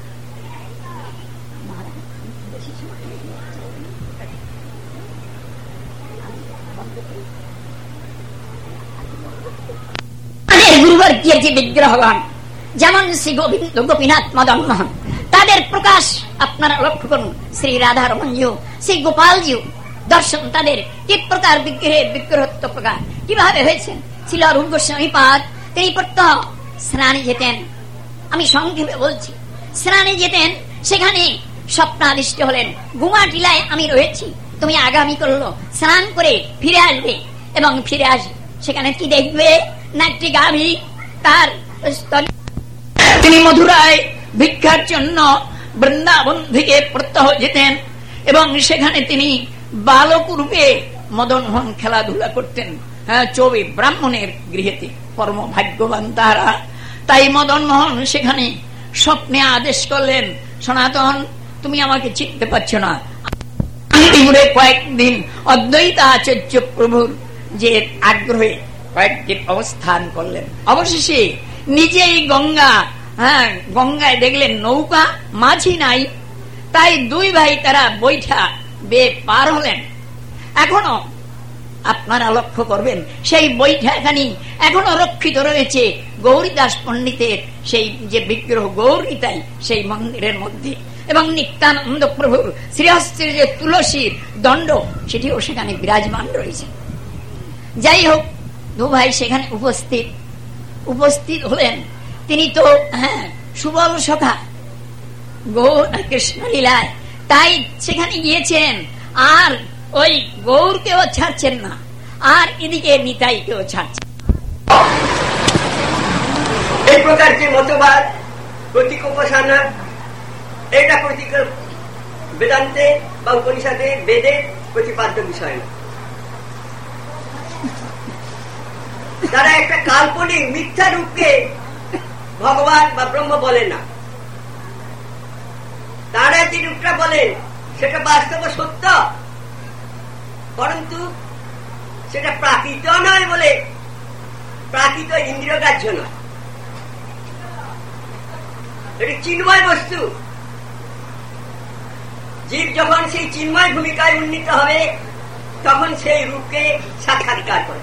গুরুবর্গীয় যে বিগ্রহগণ যেমন শ্রী গোবিন্দ, গোপীনাথ, মদন মোহন, তাদের প্রকাশ আপনারা লক্ষ্য করুন। শ্রী রাধা রমণজিও, শ্রী গোপালজিও দর্শন তাদের কি প্রকার বিগ্রহের বিগ্রহত্ব প্রকাশ কিভাবে হয়েছেন। ছিল রূপ গোস্বামী পাদ, তিনি প্রত্যহ স্নানে যেতেন। আমি সংক্ষেপে বলছি, স্নানে যেতেন, সেখানে স্বপ্নাদিষ্ট হলেন গুমাটিলায় আমি রয়েছি, তুমি আগামী করলো স্নান করে ফিরে আসবে এবং ফিরে আসবে সেখানে কি দেখবে না একটি গাভী তার স্তন। তিনি মথুরায় ভিক্ষার জন্য বৃন্দাবন থেকে প্রত্যহ যেতেন এবং সেখানে তিনি বালক রূপে মদন মোহন খেলাধুলা করতেন। হ্যাঁ, চৌবে ব্রাহ্মণের গৃহেতে পরম ভাগ্যবান তারা। তাই মদন মোহন সেখানে স্বপ্নে আদেশ করলেন, সনাতন তুমি আমাকে চিনতে পারছো না। কয়েকদিন অদ্বৈত আচার্য প্রভুর যে আগ্রহে কয়েকদিন অবস্থান করলেন। অবশেষে নিজেই গঙ্গা, হ্যাঁ গঙ্গায় দেখলেন নৌকা, মাঝি নাই। তাই দুই ভাই তারা বৈঠা বেয়ে পার হলেন। এখনো আপনারা লক্ষ্য করবেন সেই বৈঠাখানি এখনো রক্ষিত রয়েছে গৌরীদাস পণ্ডিতের সেই যে বিগ্রহ গৌরীতাই সেই মন্দিরের মধ্যে, এবং নিত্যানন্দ প্রভুর শ্রীহস্তের যে তুলসীর দণ্ড সেটিও সেখানে বিরাজমান রয়েছে। যাই হোক, দু ভাই সেখানে উপস্থিত উপস্থিত হলেন। তিনি তো হ্যাঁ সুবল সখা গৌর কৃষ্ণ লীলায়, তাই সেখানে গিয়েছেন আর ওই গৌরকেও ছাড়ছেন না, আর এদিকে নিতাইকেও ছাড়ছেন। এই প্রকার যে মতবাদ প্রতীক উপাসনা, এটা প্রতীক বেদান্তে বা উপনিষদে বেদে প্রতিপাদ্য বিষয় না। তারা একটা কাল্পনিক মিথ্যা রূপকে ভগবান বা ব্রহ্ম বলে না। তারা যে রূপটা বলেন সেটা বাস্তব সত্য, পরন্তু সেটা প্রাকৃত নয় বলে প্রাকৃত ইন্দ্রিয়গ্রাহ্য নয়। এটি চিন্ময় বস্তু। জীব যখন সেই চিন্ময় ভূমিকায় উন্নীত হবে তখন সেই রূপকে সাক্ষাৎকার করে।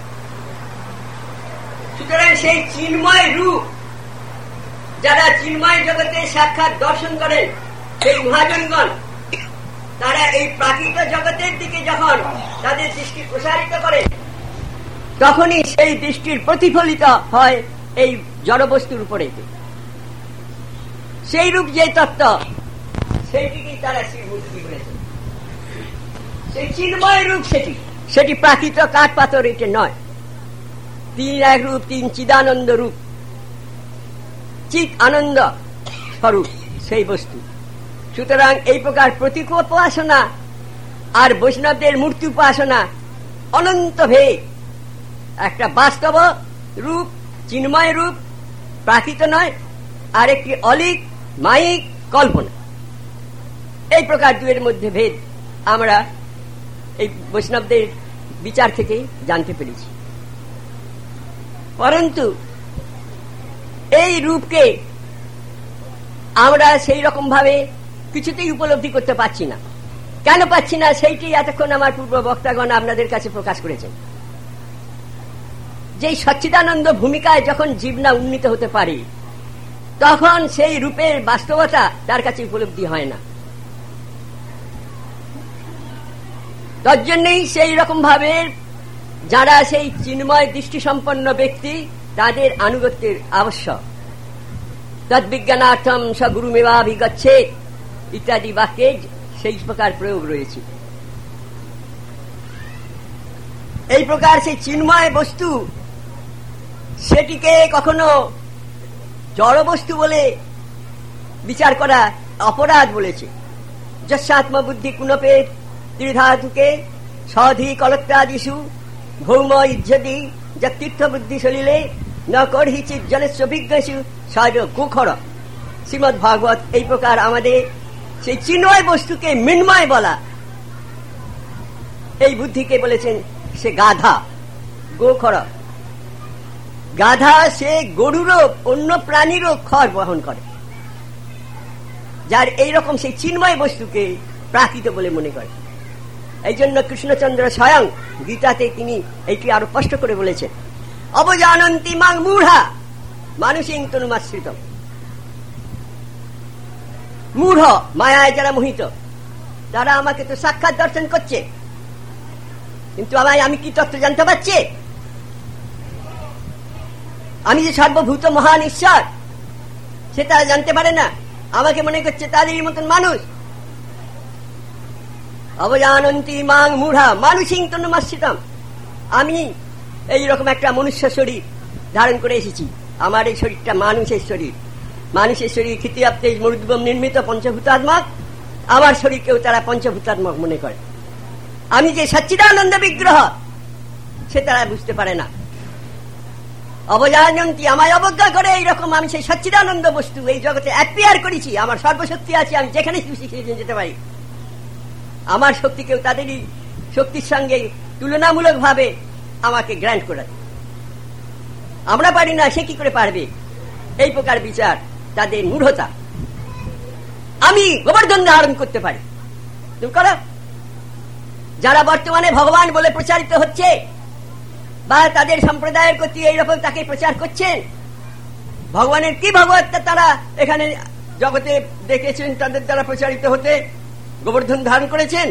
সুতরাং সেই চিন্ময় রূপ যারা চিন্ময় জগতে সাক্ষাৎ দর্শন করেন সেই মহাজনগণ, তারা এই প্রাকৃত জগতের দিকে যখন তাদের দৃষ্টি প্রসারিত করে তখনই সেই দৃষ্টির প্রতিফলিত হয় এই জড়বস্তুর উপরে। সেই রূপ যে তত্ত্ব সেইটিকেই তারা শ্রীমূর্তি করেছে। সেই চিন্ময় রূপ সেটি সেটি প্রাকৃত কাঠ পাথর এটি নয়। তিন এক রূপ, তিন চিদানন্দ রূপ, চিৎ আনন্দ স্বরূপ সেই বস্তু। সুতরাং এই প্রকার প্রতীক উপাসনা আর বৈষ্ণবদের মূর্তি উপাসনা অনন্ত ভেদ। একটা বাস্তব রূপ, চিন্ময় রূপ, প্রাকৃত নয়, আর একটি অলিক মায়িক কল্পনা। এই প্রকার দুয়ের মধ্যে ভেদ আমরা এই বৈষ্ণবদের বিচার থেকে জানতে পেরেছি। পরন্তু এই রূপকে আমরা সেই রকম ভাবে কিছুতেই উপলব্ধি করতে পারছি না। কেন পাচ্ছি না সেইটি এতক্ষণ আমার পূর্ব বক্তাগণ আপনাদের কাছে প্রকাশ করেছেন। যে সচ্চিদানন্দ ভূমিকায় যখন জীবনা উন্নীত হতে পারে তখন সেই রূপের বাস্তবতা তার কাছে উপলব্ধি হয় না। তার জন্যই সেই রকম ভাবে যারা সেই চিন্ময় দৃষ্টি সম্পন্ন ব্যক্তি তাদের আনুগত্যের আবশ্যক। তদ্বিজ্ঞানার্থম স গুরুমেবাভিগচ্ছে ইত্যাদি বাক্যে সেই প্রকার প্রয়োগ রয়েছে। এই প্রকার সেই চিন্ময় বস্তু সেটিকে কখনো জড় বস্তু বলে বিচার করা অপরাধ বলেছে। যস্যাত্মবুদ্ধি কুণপে ত্রিধাতুকে সধি কলত্রাদিষু ভৌম ইজ্জতি যা তীর্থ বুদ্ধি সলিলে ন কর্হিচিৎ জলেস্ব বিজ্ঞাসু সহজ গোখর। শ্রীমদ ভাগবত এই প্রকার আমাদের সেই চিন্ময় বস্তুকে মৃন্ময় বলা, এই বুদ্ধিকে বলেছেন সে গাধা, গোখর। গাধা সে গরুরও অন্য প্রাণীরও খড় বহন করে, যার এইরকম সেই চিন্ময় বস্তুকে প্রাকৃত বলে মনে করে। এই জন্য কৃষ্ণচন্দ্র স্বয়ং গীতাতে তিনি এইটি আরো স্পষ্ট করে বলেছেন, অবজানন্তি মাং মূঢ়া মানুষিং তনুমাশ্রিতম। মূঢ় মায়ায় যারা মোহিত তারা আমাকে তো সাক্ষাৎ দর্শন করছে, কিন্তু আমায় আমি কি তত্ত্ব জানতে পারছি? আমি যে সর্বভূত মহান ঈশ্বর সে তারা জানতে পারে না, আমাকে মনে করছে তাদেরই মতন মানুষ। অবজানন্তি মাং মূঢ়া মানুষিং তনুমাশ্রিতম। আমি এইরকম একটা মনুষ্য শরীর ধারণ করে এসেছি। আমার এই শরীরটা মানুষের শরীর, মানুষের শরীর ক্ষিতিয়াপ্তেজ মরুদ্ভম নির্মিত পঞ্চভূতাত্মক। আমার শরীরকেও তারা পঞ্চভূতাত্মক মনে করে। আমি যে সচ্চিদানন্দ বিগ্রহ সে তারা বুঝতে পারে না। অবজানন্তি আমায় অবজ্ঞা করে এইরকম আমি সেই সচ্চিদানন্দ বস্তু এই জগতে অ্যাপিয়ার করেছি। আমার সর্বশক্তি আছে, আমি যেখানে খুশি সেখানে যেতে পারি। আমার শক্তিকেও তাদেরই শক্তির সঙ্গে তুলনামূলক ভাবে আমাকে গ্র্যান্ট করে। আমরা পারি না, সে কি করে পারবে? এই প্রকার বিচার তাদের মূঢ়তা। আমি গোবর্ধন ধারণ করতে পারি, তুমি করো। যারা বর্তমানে ভগবান বলে প্রচারিত হচ্ছে বা তাদের সম্প্রদায়ের প্রতি এইরকম তাকে প্রচার করছেন, ভগবানের কি ভগবত্তা তারা এখানে জগতে দেখেছেন তাদের দ্বারা প্রচারিত হতে গোবর্ধন ধারণ করেছেন।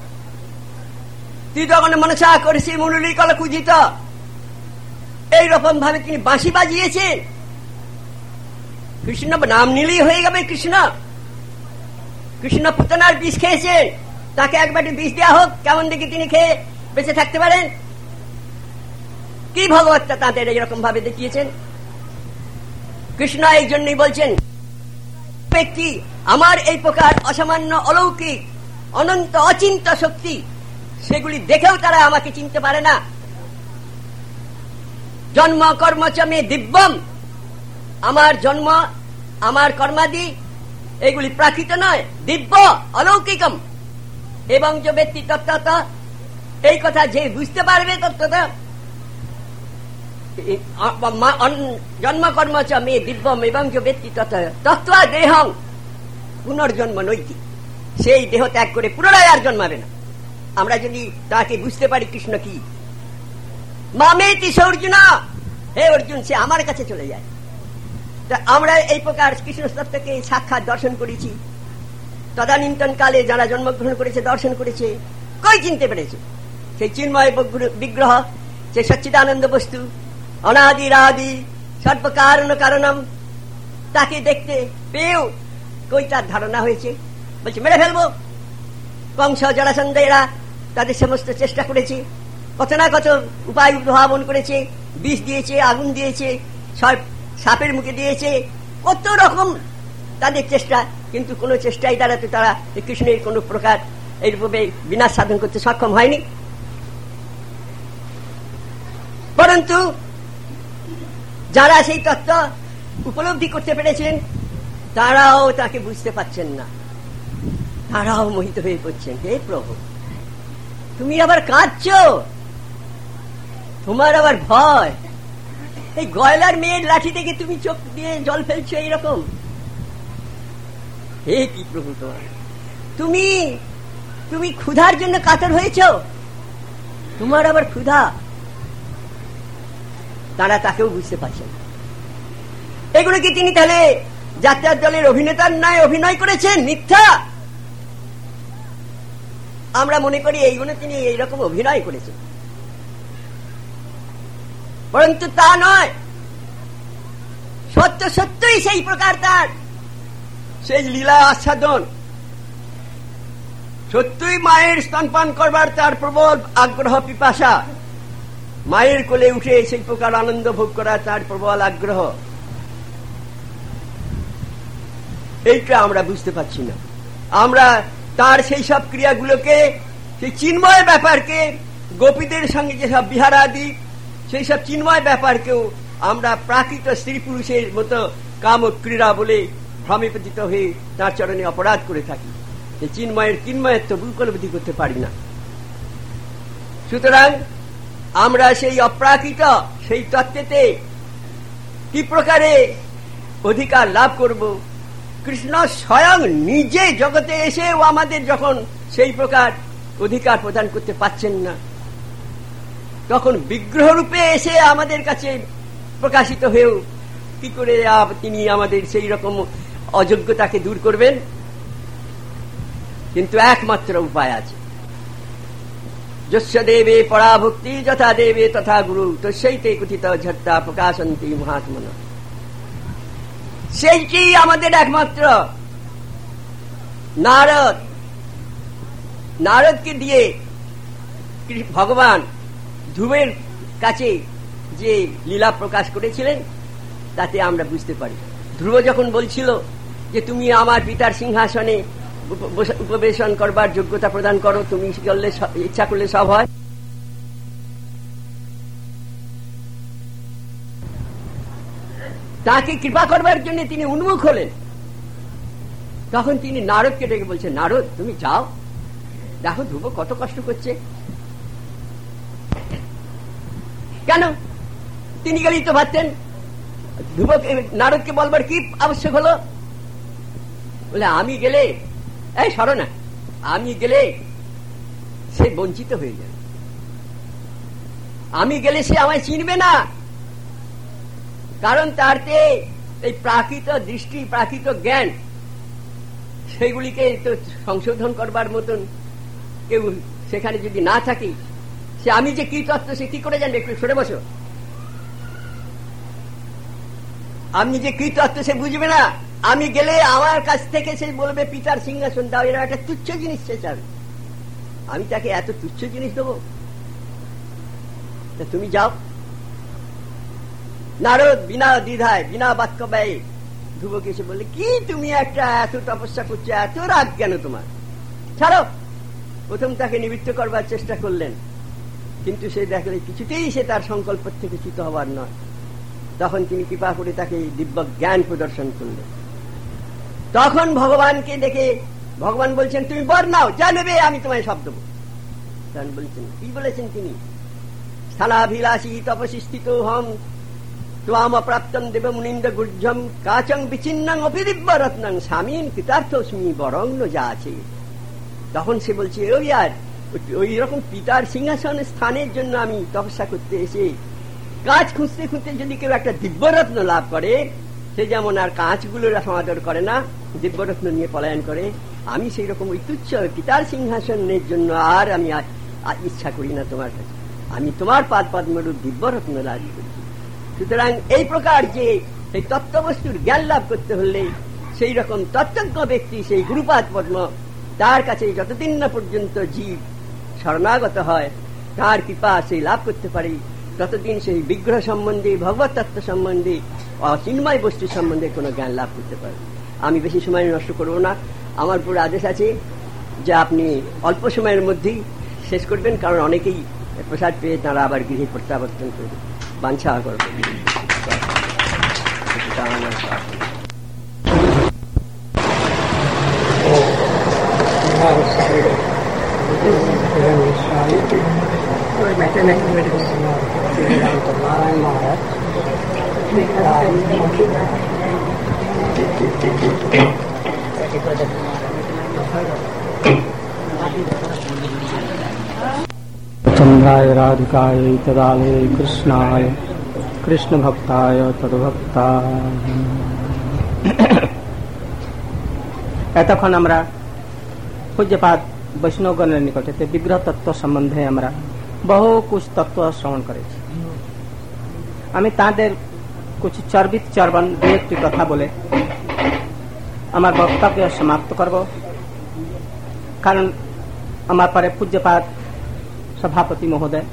তীতগণ মনসা করেছি মুরলী কল কুজিত, এইরকম ভাবে তিনি বাঁশি বাজিয়েছেন। কৃষ্ণ নাম নিলেই হয়ে যাবে কৃষ্ণ। কৃষ্ণ পুতনার বিষ খেয়েছেন, তাকে একবার বিষ দেওয়া হোক, কেমন দেখে তিনি খেয়ে বেঁচে থাকতে পারেন? কি ভগবত্তা তাদের এইরকম ভাবে দেখিয়েছেন। কৃষ্ণ এই জন্যই বলছেন, ব্যক্তি আমার এই প্রকার অসামান্য অলৌকিক অনন্ত অচিন্ত শক্তি সেগুলি দেখেও তারা আমাকে চিনতে পারে না। জন্ম কর্মচমে দিব্যম, আমার জন্ম আমার কর্মাদি এগুলি প্রাকৃত নয়, দিব্য অলৌকিকম। এবং যে ব্যক্তি তত্ত্বত এই কথা যে বুঝতে পারবে তত্ত্বত জন্ম কর্মচমে দিব্যম এবং যে ব্যক্তি তত্ত্ব দেহং পুনর্জন্ম নৈতি, সেই দেহ ত্যাগ করে পুনরায় আর জন্মাবে না। আমরা যদি তাকে বুঝতে পারি কৃষ্ণ কি, মামেতি অর্জুন, হে অর্জুন সে আমার কাছে চলে যায়। আমরা এই প্রকার কৃষ্ণ তত্ত্বকে সাক্ষাৎ দর্শন করেছি। তদানীন্তন কালে যারা জন্মগ্রহণ করেছে দর্শন করেছে, কই চিনতে পেরেছে সেই চিন্ময় বিগ্রহ, সেই সচ্চিদানন্দ বস্তু, অনাদিরাদি সর্বকারণ কারণম, তাকে দেখতে পেয়েও কই তার ধারণা হয়েছে? বলছে মেরে ফেলবো। কংস জরাসন্ধ এরা তাদের সমস্ত চেষ্টা করেছে, কত না কত উপায় উদ্ভাবন করেছে, বিষ দিয়েছে, আগুন দিয়েছে, সাপের মুখে দিয়েছে, কত রকম তাদের চেষ্টা, কিন্তু কোন চেষ্টাই দ্বারাতে তারা কৃষ্ণের কোন প্রকার এইভাবে বিনাশ সাধন করতে সক্ষম হয়নি। পরন্তু যারা সেই তত্ত্ব উপলব্ধি করতে পেরেছেন তারাও তাকে বুঝতে পারছেন না, তারাও মোহিত হয়ে পড়ছেন। হে প্রভু, তুমি আবার কাঁদছো, তোমার আবার ভয়। এই গয়লার মেয়ের লাঠি থেকে তুমি চোখ দিয়ে জল ফেলছো এইরকম? হে কি প্রভু তোমার, তুমি তুমি ক্ষুধার জন্য কাতর হয়েছ, তোমার আবার ক্ষুধা। তারা তাকেও বুঝতে পারছেন। এগুলো কি তিনি তাহলে যাত্রার দলের অভিনেতার ন্যায় অভিনয় করেছেন? মিথ্যা। আমরা মনে করি এইগুলো তিনি এইরকম অভিনয় করেছেন, পরন্তু তা নয়। সত্য সত্যই সেই প্রকার তার সেই লীলা আস্বাদন, সত্যই মায়ের স্তনপান করবার তার প্রবল আগ্রহ পিপাসা, মায়ের কোলে উঠে সেই প্রকার আনন্দ ভোগ করার তার প্রবল আগ্রহ, এইটা আমরা বুঝতে পারছি না। আমরা তার সেই সব ক্রিয়াগুলোকে, সেই চিন্ময় ব্যাপারকে, গোপীদের সঙ্গে যেসব বিহারাদি সেই সব চিন্ময় ব্যাপারকেও আমরা প্রাকৃত স্ত্রী পুরুষের মতো কাম ক্রীড়া বলে ভ্রমে-পতিত হয়ে তার চরণে অপরাধ করে থাকি। এই চিন্ময়ের চিন্ময়ত্ব উপলব্ধি করতে পারি না। সুতরাং আমরা সেই অপ্রাকৃত সেই তত্ত্বেতে কি প্রকারে অধিকার লাভ করব? কৃষ্ণ স্বয়ং নিজে জগতে এসেও আমাদের যখন সেই প্রকার অধিকার প্রদান করতে পারছেন না, তখন বিগ্রহ রূপে এসে আমাদের কাছে প্রকাশিত হয়েও কি করে তিনি আমাদের সেই রকম অযোগ্যতাকে দূর করবেন? কিন্তু একমাত্র উপায় আছে। যস্য দেবে পরাভক্তি যথা দেবে তথা গুরু তস্যৈতে কথিত ঝট্টা প্রকাশন্তি মহাত্মনা। সেইটি আমাদের একমাত্র। নারদ নারদকে দিয়ে ভগবান ধ্রুবের কাছে যে লীলা প্রকাশ করেছিলেন তাতে আমরা বুঝতে পারি। ধ্রুব যখন বলছিল যে তুমি আমার পিতার সিংহাসনে উপবেশন করবার যোগ্যতা প্রদান করো, তুমি করলে ইচ্ছা করলে সব হয়, তাকে কৃপা করবার জন্য তিনি উন্মুখ হলেন। তখন তিনি নারদকে ডেকে বলছেন, নারদ তুমি যাও, দেখো ধ্রুব কত কষ্ট করছে। কেন? তিনি গেলেই তো পারতেন। ধ্রুব নারদকে বলবার কি আবশ্যক হলো? বলে আমি গেলে, এই সরো না, আমি গেলে সে বঞ্চিত হয়ে যাবে, আমি গেলে সে আমায় চিনবে না। কারণ তারতে এই প্রাকৃত দৃষ্টি, প্রাকৃত জ্ঞান, সেগুলিকে তো সংশোধন করবার মতন কেউ সেখানে যদি না থাকে, সে আমি যে কি তত্ত্ব সে কি করে জানবে? একটু সরে বসো। আমি যে কি তত্ত্ব সে বুঝবে না। আমি গেলে আমার কাছ থেকে সে বলবে পিতার সিংহাসন দাও, এরা একটা তুচ্ছ জিনিস সে চাবে। আমি তাকে এত তুচ্ছ জিনিস দেবো? তুমি যাও। নারদ বিনা দ্বিধায় বিনা বাক্য ব্যয়ে ধ্রুবকে এসে বললে, কি তুমি একটা এত তপস্যা করছো, এত রাগ কেন তোমার? ছাড়ো। প্রথম তাকে নিবৃত্ত করবার চেষ্টা করলেন, কিন্তু সে দেখলে কিছুতেই সে তার সংকল্প থেকে চ্যুত হবার নয়। তখন তিনি কৃপা করে তাকে দিব্য জ্ঞান প্রদর্শন করলেন। তখন ভগবানকে দেখে ভগবান বলছেন, তুমি বর নাও, যা নেবে আমি তোমায় সব দেবো। তখন বলছেন, কি বলেছেন তিনি? স্থানাভিলাষী তপসী স্থিত হম ত্বাম অপ্রাপ্তম দেব মুনিন্দ গুর্জম কাচং বিচ্ছিন্নং অপি দিব্য রত্নং স্বামীন কৃতার্থস্মি বরং যা আছে। তখন সে বলছে, ওই আর ওই রকম পিতার সিংহাসন স্থানের জন্য আমি তপস্যা করতে এসে কাঁচ খুঁজতে খুঁজতে যদি কেউ একটা দিব্যরত্ন লাভ করে, সে যেমন আর কাঁচগুলোর সমাদর করে না, দিব্যরত্ন নিয়ে পলায়ন করে, আমি সেই রকম ওই তুচ্ছ পিতার সিংহাসনের জন্য আর আমি ইচ্ছা করি না তোমার কাছে। আমি তোমার পাদ পদ্মরূপ দিব্যরত্ন লাভ করছি। সুতরাং এই প্রকার যে সেই তত্ত্ববস্তুর জ্ঞান লাভ করতে হলে সেই রকম তত্ত্বজ্ঞ ব্যক্তি, সেই গুরুপাদ পদ্ম, তার কাছে যতদিন না পর্যন্ত জীব শরণাগত হয়, তার কৃপা সেই লাভ করতে পারে, ততদিন সেই বিগ্রহ সম্বন্ধে, ভগবত তত্ত্ব সম্বন্ধে, অচিন্ময় বস্তু সম্বন্ধে কোনো জ্ঞান লাভ করতে পারে। আমি বেশি সময় নষ্ট করব না। আমার পুরো আদেশ আছে যে আপনি অল্প সময়ের মধ্যেই শেষ করবেন, কারণ অনেকেই প্রসাদ পেয়ে তারা আবার গৃহে প্রত্যাবর্তন করবে। বাঞ্ছা করবে। Thank you. नारायण महाराज चंद्राय राधिकाय तदालय कृष्णाय कृष्ण भक्ताय तद्भक्ताय। এতক্ষণ আমরা পূজ্যপাদ বৈষ্ণবগণের নিকটে বিগ্রহ তত্ত্ব সম্বন্ধে আমরা বহু কুछ তত্ত্ব শ্রবণ করেছি। আমি তাদের कुछ চর্বিত চর্বণ দু একটি কথা বলে আমার বক্তব্য সমাপ্ত করব, কারণ আমার পরে পূজ্যপাদ সভাপতি মহোদয়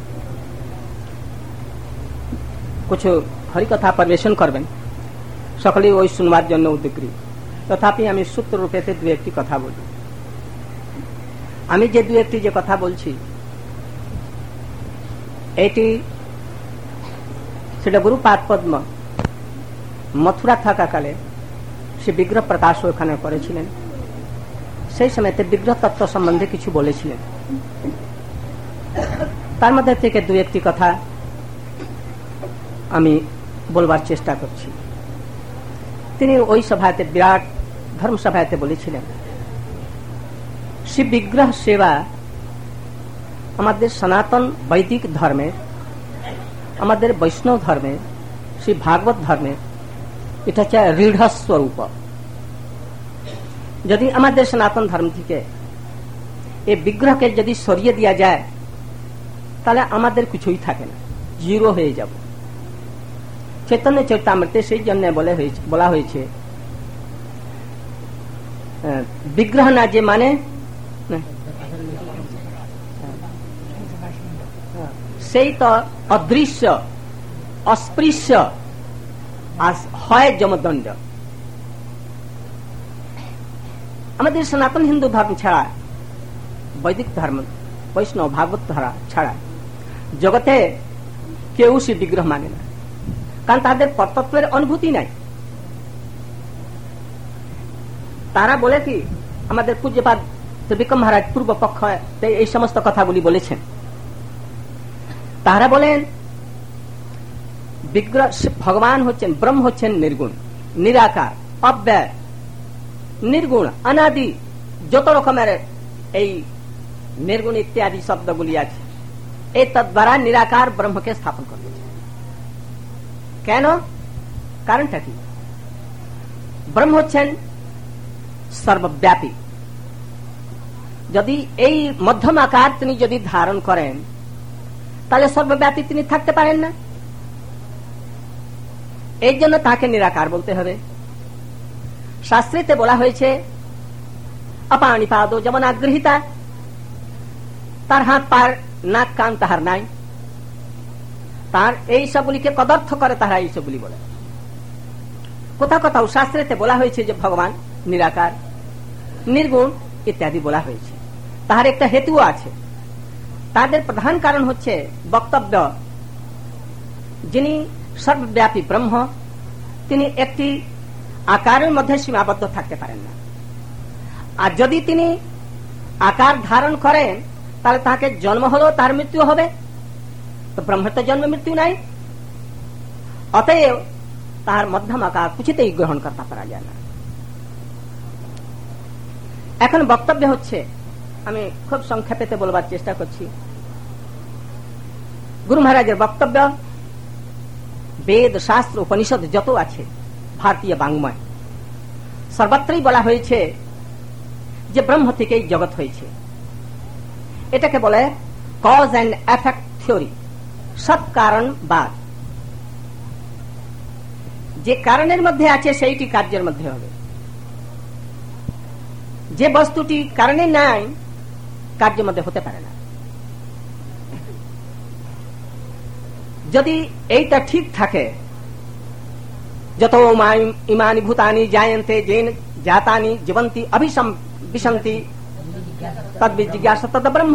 कुछ হরিকথা পরিবেশন করবেন, সকলেই ওই শুনবার জন্য উদ্গ্রী। তথাপি আমি সূত্র রূপেতে দু একটি কথা বলি। আমি যে দু একটি যে কথা বলছি এটি সেটা গুরুপাদ পদ্ম মথুরা থাকাকালে সে বিগ্রহ প্রকাশ ওখানে করেছিলেন। সেই সময়তে বিগ্রহ তত্ত্ব সম্বন্ধে কিছু বলেছিলেন। তার মধ্যে থেকে দু একটি কথা আমি বলবার চেষ্টা করছি। তিনি ওই সভাতে বিরাট ধর্মসভাতে বলেছিলেন, শিব বিগ্রহ সেবা আমাদের সনাতন বৈদিক ধর্মের, আমাদের বৈষ্ণব ধর্মের, শ্রী ভাগবত ধর্মের এটা হচ্ছে দৃঢ় স্বরূপ। যদি আমাদের সনাতন ধর্ম থেকে এই বিগ্রহকে যদি সরিয়ে দেওয়া যায় তাহলে আমাদের কিছুই থাকে না, জিরো হয়ে যাব। চৈতন্য চৈতামৃতে সেই জন্য বলা হয়েছে বিগ্রহ না যে মানে সেই তো অদৃশ্য অস্পৃশ্য হয় যমদণ্ড। আমাদের সনাতন হিন্দু ধর্ম ছাড়া, বৈদিক ধর্ম, বৈষ্ণব ভাগবত ধরা ছাড়া জগতে কেউ সে বিগ্রহ মানে না, কারণ তাদের পরতত্ত্বের অনুভূতি নাই। তারা বলে কি আমাদের পূজ্যপাদ ত্রিবিক্রম মহারাজ পূর্ব পক্ষ এই সমস্ত কথাগুলি বলেছেন। তারা বলেন বিগ্রহ ভগবান হচ্ছেন, ব্রহ্ম হচ্ছেন নির্গুণ, নিরাকার, অব্যয়, নির্গুণ, অনাদি, যত রকমের এই নির্গুণ ইত্যাদি শব্দগুলি আছে, এই তদ্বারা নিরাকার ব্রহ্মকে স্থাপন করতে চায়। কেন? কারণটা কি? ব্রহ্ম হচ্ছেন সর্বব্যাপী। যদি এই মধ্যম আকার তিনি যদি ধারণ করেন তাহলে সর্বব্যাপী তিনি থাকতে পারেন না। এই জন্য তাকে নিরাকার বলতে হবে। শাস্ত্রেতে বলা হয়েছে অপানিপাদ যেমন আগ্রহিতা, তার হাত পার নাক কান তাহার নাই, তার এই সবগুলিকে পদার্থ করে তারা এই সবগুলি বলে। কোথাও কোথাও শাস্ত্রেতে বলা হয়েছে যে ভগবান নিরাকার, নির্গুণ ইত্যাদি বলা হয়েছে। তাহার একটা হেতু আছে। তাদের প্রধান কারণ হচ্ছে বক্তব্য যিনি সর্বব্যাপী ব্রহ্ম তিনি একটি আকারের মধ্যে সীমাবদ্ধ থাকতে পারেন না। আর যদি তিনি আকার ধারণ করেন তাহলে তাকে জন্ম হলেও তার মৃত্যু হবে, তো ব্রহ্মের তো জন্ম মৃত্যু নাই। অতএব তাহার মধ্যম আকার কিছুতেই গ্রহণ করতে পারা যায় না। এখন বক্তব্য হচ্ছে, আমি খুব সংক্ষেপে বলবার চেষ্টা করছি। গুরু মহারাজের বক্তব্য বেদ শাস্ত্র উপনিষদ যত আছে ভারতীয় বাংময় সর্বত্রই বলা হয়েছে যে ব্রহ্ম থেকেই জগৎ হয়েছে। এটাকে বলে কজ এন্ড এফেক্ট থিওরি, সব কারণ বাদ। যে কারণের মধ্যে আছে সেইটি কার্যের মধ্যে হবে। যে বস্তুটি কারণে নাই কার্যের মধ্যে হতে পারে না। যদি এইটা ঠিক থাকে, যত ইমানি ভূতানি জায়ন্তে জেন জাতানি জীবন্তি অভিসম বিশন্তি তদ্বিজিজ্ঞাসা তদ ব্রহ্ম,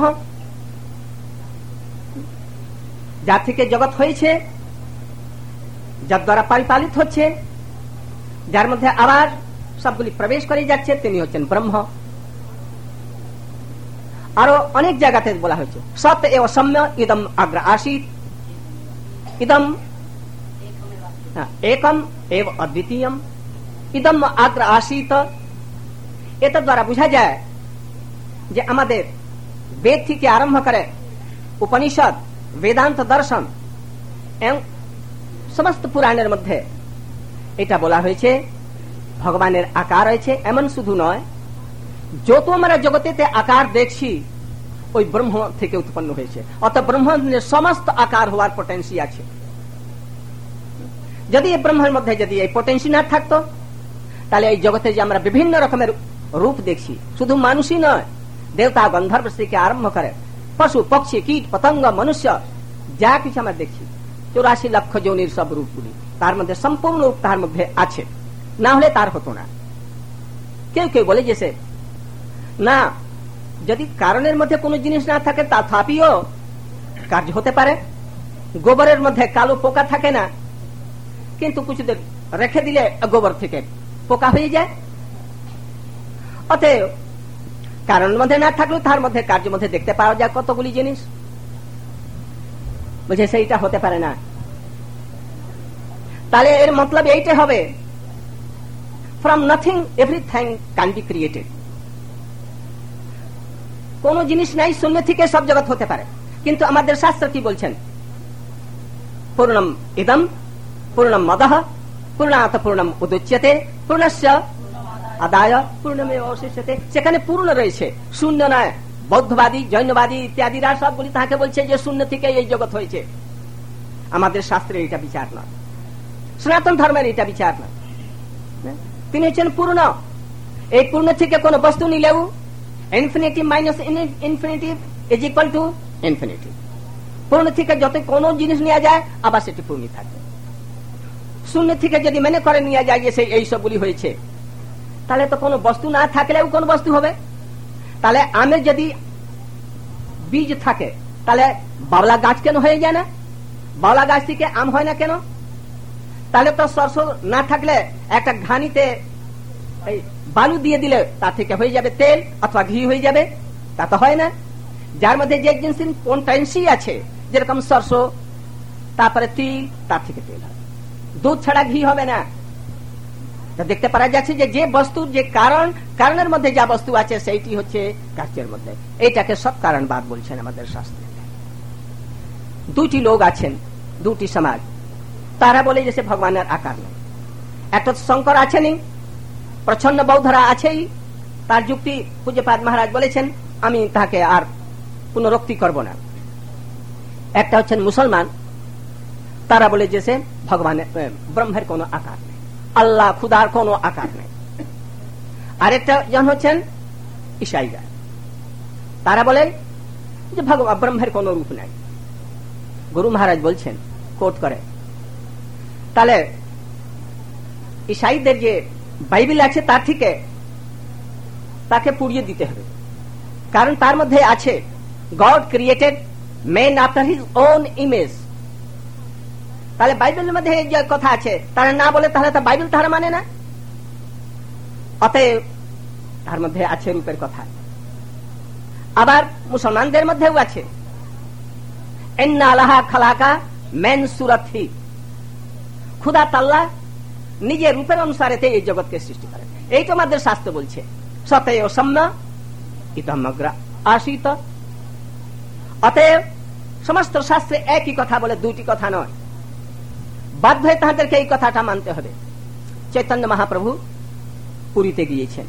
যা থেকে জগৎ হয়েছে, যার দ্বারা পরিপালিত হচ্ছে, যার মধ্যে আবার সবগুলি প্রবেশ করে যাচ্ছে, তিনি হচ্ছেন ব্রহ্ম। আরো অনেক জায়গাতে বলা হয়েছে সৎ এব সম্য ইদম আগ্র আসিত ইদম একম এব অদ্বিতীয়ম ইদম আগ্র আসিত। এটা দ্বারা বোঝা যায় যে আমাদের বেদ থেকে আরম্ভ করে উপনিষদ, বেদান্ত দর্শন এবং সমস্ত পুরাণের মধ্যে এটা বলা হয়েছে ভগবানের আকার রয়েছে। এমন শুধু নয়, যত আমরা জগতেতে আকার দেখছি ওই ব্রহ্ম থেকে উৎপন্ন হয়েছে, অর্থাৎ ব্রহ্মের সমস্ত আকার হওয়ার পোটেন্সি আছে। যদি এই ব্রহ্মের মধ্যে যদি এই পোটেন্সি না থাকতো তাহলে এই জগতে যে আমরা বিভিন্ন রকমের রূপ দেখছি, শুধু মানুষই নয়, দেবতা গন্ধর্ব থেকে আরম্ভ করে পশু পক্ষী কীট পতঙ্গ মনুষ্য যা কিছু আমরা দেখছি, চৌরাশি লক্ষ যৌনির সব রূপগুলি তার মধ্যে সম্পূর্ণ রূপ তার মধ্যে আছে, না হলে তার হতো না। কেউ কেউ বলে যে না, যদি কারণের মধ্যে কোনো জিনিস না থাকে তথাপিও কার্য হতে পারে। গোবরের মধ্যে কালো পোকা থাকে না, কিন্তু কিছুদিন রেখে দিলে গোবর থেকে পোকা হয়ে যায়। অতএব কারণের মধ্যে না থাকলেও তার মধ্যে কার্যের মধ্যে দেখতে পাওয়া যায় কতগুলি জিনিস। বুঝে সেইটা হতে পারে না, তাহলে এর মতলব এইটা হবে from nothing everything can be created. কোন জিনিস নাই, শূন্য থেকে সব জগৎ হতে পারে। কিন্তু আমাদের শাস্ত্র কি বলছেন? পূর্ণম ইদম পূর্ণম মদঃ পূর্ণাত পূর্ণম উদুচ্যতে পূর্ণস্য আদায় পূর্ণমে অবশিষ্যতে। সেখানে পূর্ণ রয়েছে, শূন্য নয়। বৌদ্ধবাদী, জৈনবাদী ইত্যাদিরা সবগুলি তাকে বলছে যে শূন্য থেকে এই জগৎ হয়েছে। আমাদের শাস্ত্রে এটা বিচার নয়, সনাতন ধর্মের এটা বিচার নয়। তিনি হচ্ছেন পূর্ণ। এই পূর্ণ থেকে কোন বস্তু নিলেও infinity minus infinity is equal to infinity. পূর্ণ থেকে যত কোন জিনিস নেওয়া যায় আবার সেটি পূর্ণ থাকবে। শূন্য থেকে যদি মনে করে নিয়ে যায় যে সেই এই সবগুলি হয়েছে, তাহলে তো কোনো বস্তু না থাকলেও কোন বস্তু হবে। তাহলে আমের যদি বীজ থাকে তাহলে বাবলা গাছ কেন হয়ে যায় না? বাবলা গাছ থেকে আম হয় না কেন? তাহলে তো সরষে না থাকলে একটা ঘানিতে বালু দিয়ে দিলে তার থেকে হয়ে যাবে তেল অথবা ঘি হয়ে যাবে, তা তো হয় না। যার মধ্যে যে জিনিস পোটেন্সি আছে, যেরকম সরষে তারপরে তিল, তার থেকে তেল হয়। দুধ ছাড়া ঘি হবে না। দেখতে পারা যাচ্ছে যে যে বস্তুর যে কারণ, কারণের মধ্যে যা বস্তু আছে সেইটি হচ্ছে কার্যের মধ্যে। এইটাকে সৎ কারণবাদ বলছেন আমাদের শাস্ত্রে। দুটি লোক আছেন, দুটি সমাজ, তারা বলে যে ভগবানের আকার নেই। একটা শঙ্কর আছেনি, প্রচ্ছন্ন বৌদ্ধরা আছেই। তার যুক্তি পূজ্যপাদ মহারাজ বলেছেন, আমি তাকে আর পুনরুক্তি করব না। একটা হচ্ছেন মুসলমান, তারা বলে যে ভগবানের ব্রহ্মের কোন আকার নেই, আল্লাহ খুদার কোন আকার নেই। আরেকটা জন হচ্ছেন ঈসাইরা, তারা বলেন যে ভগবান ব্রহ্মের কোন রূপ নেই। গুরু মহারাজ বলছেন, কোট করে, তাহলে ঈসাইদের যে বাইবেল আছে তার থেকে তাকে পুড়িয়ে দিতে হবে। কারণ তার মধ্যে আছে God created man after his own image. তাহলে বাইবেলের মধ্যে যে কথা আছে তারা না বলে তাহলে তা বাইবেল তারা মানে না। অতএব তার মধ্যে আছে রূপের কথা। আবার মুসলমানদের মধ্যেও আছে, ইন্না আল্লাহা খালাকা মিন সূরাতি, খুদা তাআলা নিজের রূপের অনুসারে এই জগৎকে সৃষ্টি করেন। এই তো আমাদের শাস্ত্র বলছে, সতয় সম্য ইদমগ্র আশিত। অতএব সমস্ত শাস্ত্রে একই কথা বলে, দুটি কথা নয়। বাধ্য হয়ে তাদেরকে এই কথাটা মানতে হবে। চৈতন্য মহাপ্রভু পুরীতে গিয়েছেন,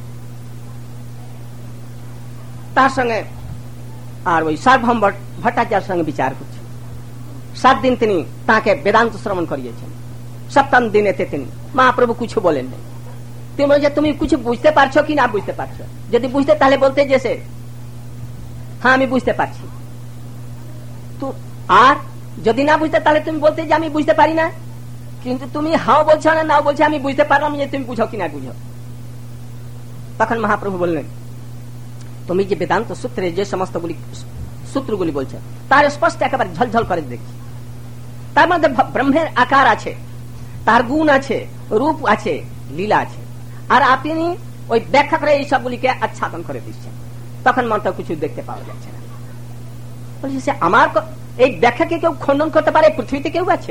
তার সঙ্গে আর ওই সার্বভৌম ভট্টাচার্যের সঙ্গে বিচার করছেন। সাত দিন তিনি তাকে বেদান্ত শ্রবণ করিয়েছেন। সপ্তম দিনেতে তিনি মহাপ্রভু কিছু বলেন নাই। তুমি বলছে তুমি কিছু বুঝতে পারছো কি না বুঝতে পারছো? যদি বুঝতে তাহলে বলতে যেছে হ্যাঁ আমি বুঝতে পারছি। তো আর যদি না বুঝতে তাহলে তুমি বলতে যে আমি বুঝতে পারি না। কিন্তু তুমি হাও বলছো না নাও বলছো আমি বুঝতে পারলাম যে তুমি বুঝো কিনা বুঝো। তখন মহাপ্রভু বললেন, তুমি যে বেদান্ত সূত্রে যে সমস্ত সূত্রগুলি বলছো তার স্পষ্ট একেবারে ঝলঝল করে দেখছি। তার মধ্যে ব্রহ্মের আকার আছে, তার গুণ আছে, রূপ আছে, লীলা আছে। আর আপনি ওই ব্যাখ্যা করে এই সবগুলিকে আচ্ছাদন করে দিচ্ছেন। তখন মন্ত্র কিছু দেখতে পাওয়া যাচ্ছে না। বলছে আমার এই ব্যাখ্যাকে কেউ খণ্ডন করতে পারে? পৃথিবীতে কেউ আছে?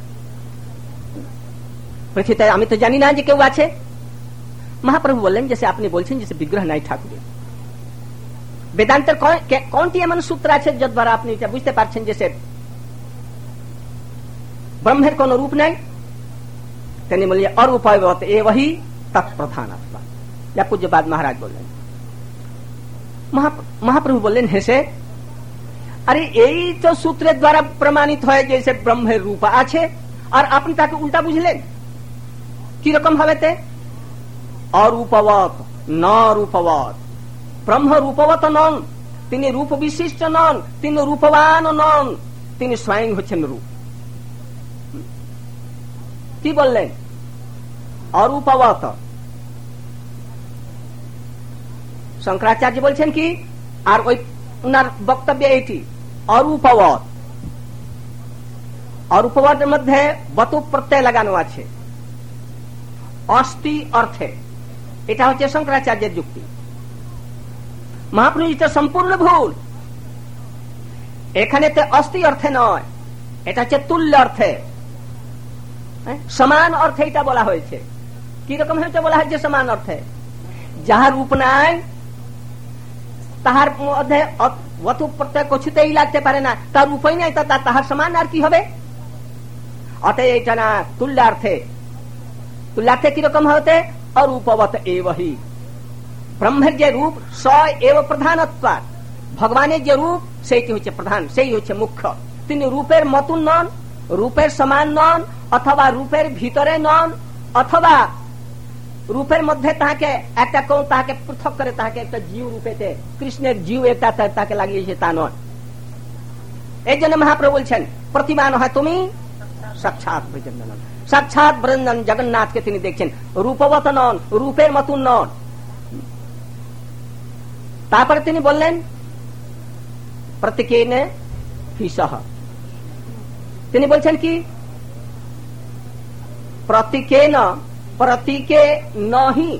পৃথিবীতে আমি তো জানি না যে কেউ আছে। মহাপ্রভু বললেন যে আপনি বলছেন যে বিগ্রহ নাই ঠাকুরের। বেদান্তের কোনটি এমন সূত্র আছে যার দ্বারা আপনি এটা বুঝতে পারছেন যে ব্রহ্মের কোন রূপ নাই? তিনি বললেন অরূপবৎ এবহি তৎপ্রধানত্ব। যা পূজ্যপাদ মহারাজ বললেন। মহাপ্রভু বললেন হেসে, আরে এই তো সূত্রের দ্বারা প্রমাণিত হয় যে ব্রহ্মের রূপ আছে, আর আপনি তাকে উল্টা বুঝলেন। কিরকম হবে? অরূপবৎ ন রূপবৎ। ব্রহ্ম রূপবৎ নন, তিনি রূপ বিশিষ্ট নন, তিনি রূপবান নন, তিনি স্বয়ং হচ্ছেন রূপ। কি বললেন? অরূপবৎ। শঙ্করাচার্য বলছেন কি, আর ওই উনার বক্তব্য এটি অরূপবৎ। অরূপবতের মধ্যে বতু প্রত্যয় লাগানো আছে অস্তি অর্থে। এটা হচ্ছে শঙ্করাচার্যের যুক্তি। মহাপ্রভু এটা সম্পূর্ণ ভুল। এখানে তো অস্তি অর্থে নয়, এটা হচ্ছে তুল্য অর্থে, সমান অর্থে এটা বলা হয়েছে। কিরকম হয়েছে বলা হয়েছে? সমান অর্থে। যাহার রূপ নাই তাহার মধ্যে বতু প্রত্যয় কিছুতেই লাগতে পারে না, তার রূপই নাই, তাহার সমান আর কি হবে? অতএব এটা না, তুল্যার্থে। তুল্যার্থে কিরকম হতে? অরূপবৎ এবহি। ব্রহ্মের যে রূপ স এব প্রধানত্ব, ভগবানের যে রূপ সেইটি হচ্ছে প্রধান, সেই হচ্ছে মুখ্য। তিনি রূপের মতন নন, রূপের সমান নন, অথবা রূপের ভিতরে নন, অথবা রূপের মধ্যে তাকে একটা কোন তাকে পৃথক করে তাকে একটা জীব রূপেতে কৃষ্ণের জীব একটা তাকে লাগিয়েছে, তা নয়। এই জন্য মহাপ্রভু বলছেন প্রতিমান হয় তুমি সাক্ষাৎ ব্রজনন্দন। সাক্ষাৎ ব্রজনন্দন জগন্নাথকে তিনি দেখছেন, রূপবত নন, রূপের মতন নন। তারপরে তিনি বললেন প্রতীকেন হিসহ। তিনি বলছেন কি, প্রতীকেন, প্রতীকে নহি।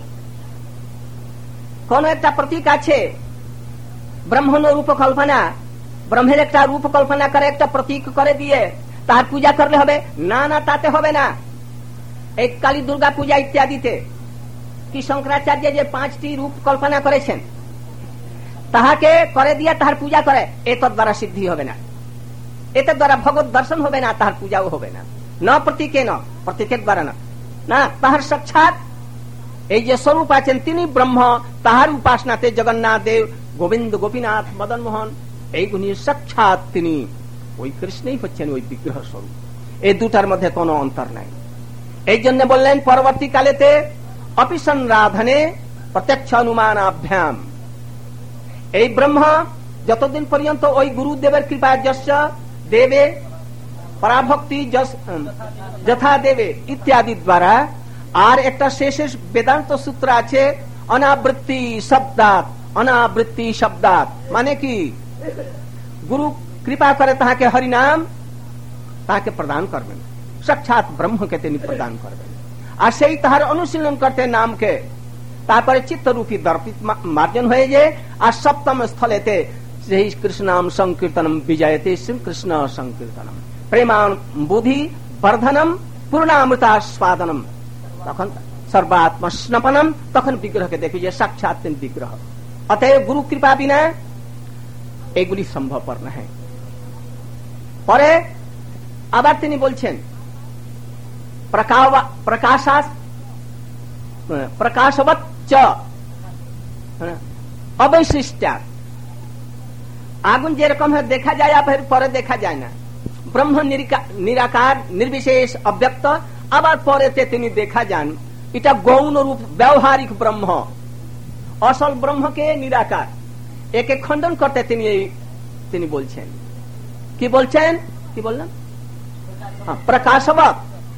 কোন একটা প্রতীক আছে, ব্রহ্মণ রূপ কল্পনা, ব্রহ্মের একটা রূপ কল্পনা করে একটা প্রতীক করে দিয়ে তার পূজা করলে হবে না? না, তাতে হবে না। এই কালী দুর্গা পূজা ইত্যাদিতে কি শঙ্করাচার্য যে পাঁচটি রূপ কল্পনা করেছেন, তাহাকে করে দিয়ে তাহার পূজা করে, এত দ্বারা সিদ্ধি হবে না, এতে দ্বারা ভগবত দর্শন হবে না, তাহার পূজাও হবে না। ন প্রতীকে ন, প্রতীকের দ্বারা না, না, তাহার সাক্ষাৎ এই যে স্বরূপ আছেন তিনি ব্রহ্ম, তাহার উপাসনাতে জগন্নাথ দেব, গোবিন্দ, গোপীনাথ, মদন মোহন, এইগুলি সাক্ষাৎ তিনি ওই কৃষ্ণই হচ্ছেন ওই বিগ্রহ স্বরূপ। এই দুটার মধ্যে কোনো অন্তর নাই। এই জন্য বললেন পরবর্তীকালেতে অপিসন রাধনে প্রত্যক্ষ অনুমানাভ্যাম। এই ব্রহ্ম যতদিন পর্যন্ত ওই গুরুদেবের কৃপা যশ দেবে, পরাভক্তি যথা দেবে ইত্যাদি দ্বারা, আর একটা শেষ বেদান্ত সূত্র আছে অনাবৃত্তি শব্দাত। অনাবৃত্তি শব্দাত মানে কি, গুরু কৃপা করে তাহাকে হরিনাম তাহাকে প্রদান করবেন, সাক্ষাৎ ব্রহ্মকে তিনি প্রদান করবেন। আর সেই তাহার অনুশীলন করতে নামকে, তারপরে চিত্তরূপী দর্পিত মার্জন হয়ে যায়। আর সপ্তম স্থলেতে সেই কৃষ্ণাম সংকীর্তনম বিজয়তে, শ্রীকৃষ্ণ সংকীর্তনম প্রেমান বুদ্ধি বর্ধনম পূর্ণামৃতাস্বাদনম, তখন সর্বাত্মস্নপনম, তখন বিগ্রহকে দেখি যে সাক্ষাৎ তিনি বিগ্রহ। অতএব গুরু কৃপা বিনা এগুলি সম্ভবপর নহে। পরে আবার তিনি বলছেন প্রকাশবৎ চ অবৈশিষ্ট্য। আগুন যেরকম দেখা যায় পরে দেখা যায় না, ব্রহ্ম নিরাকার নির্বিশেষ অব্যক্ত, আবার পরেতে তিনি দেখা যান এটা গৌণ রূপ ব্যবহারিক ব্রহ্ম, আসল ব্রহ্মকে নিরাকার। একে খণ্ডন করতে তিনি তিনি বলছেন, কি বলছেন, কি বললেন? প্রকাশবৎ।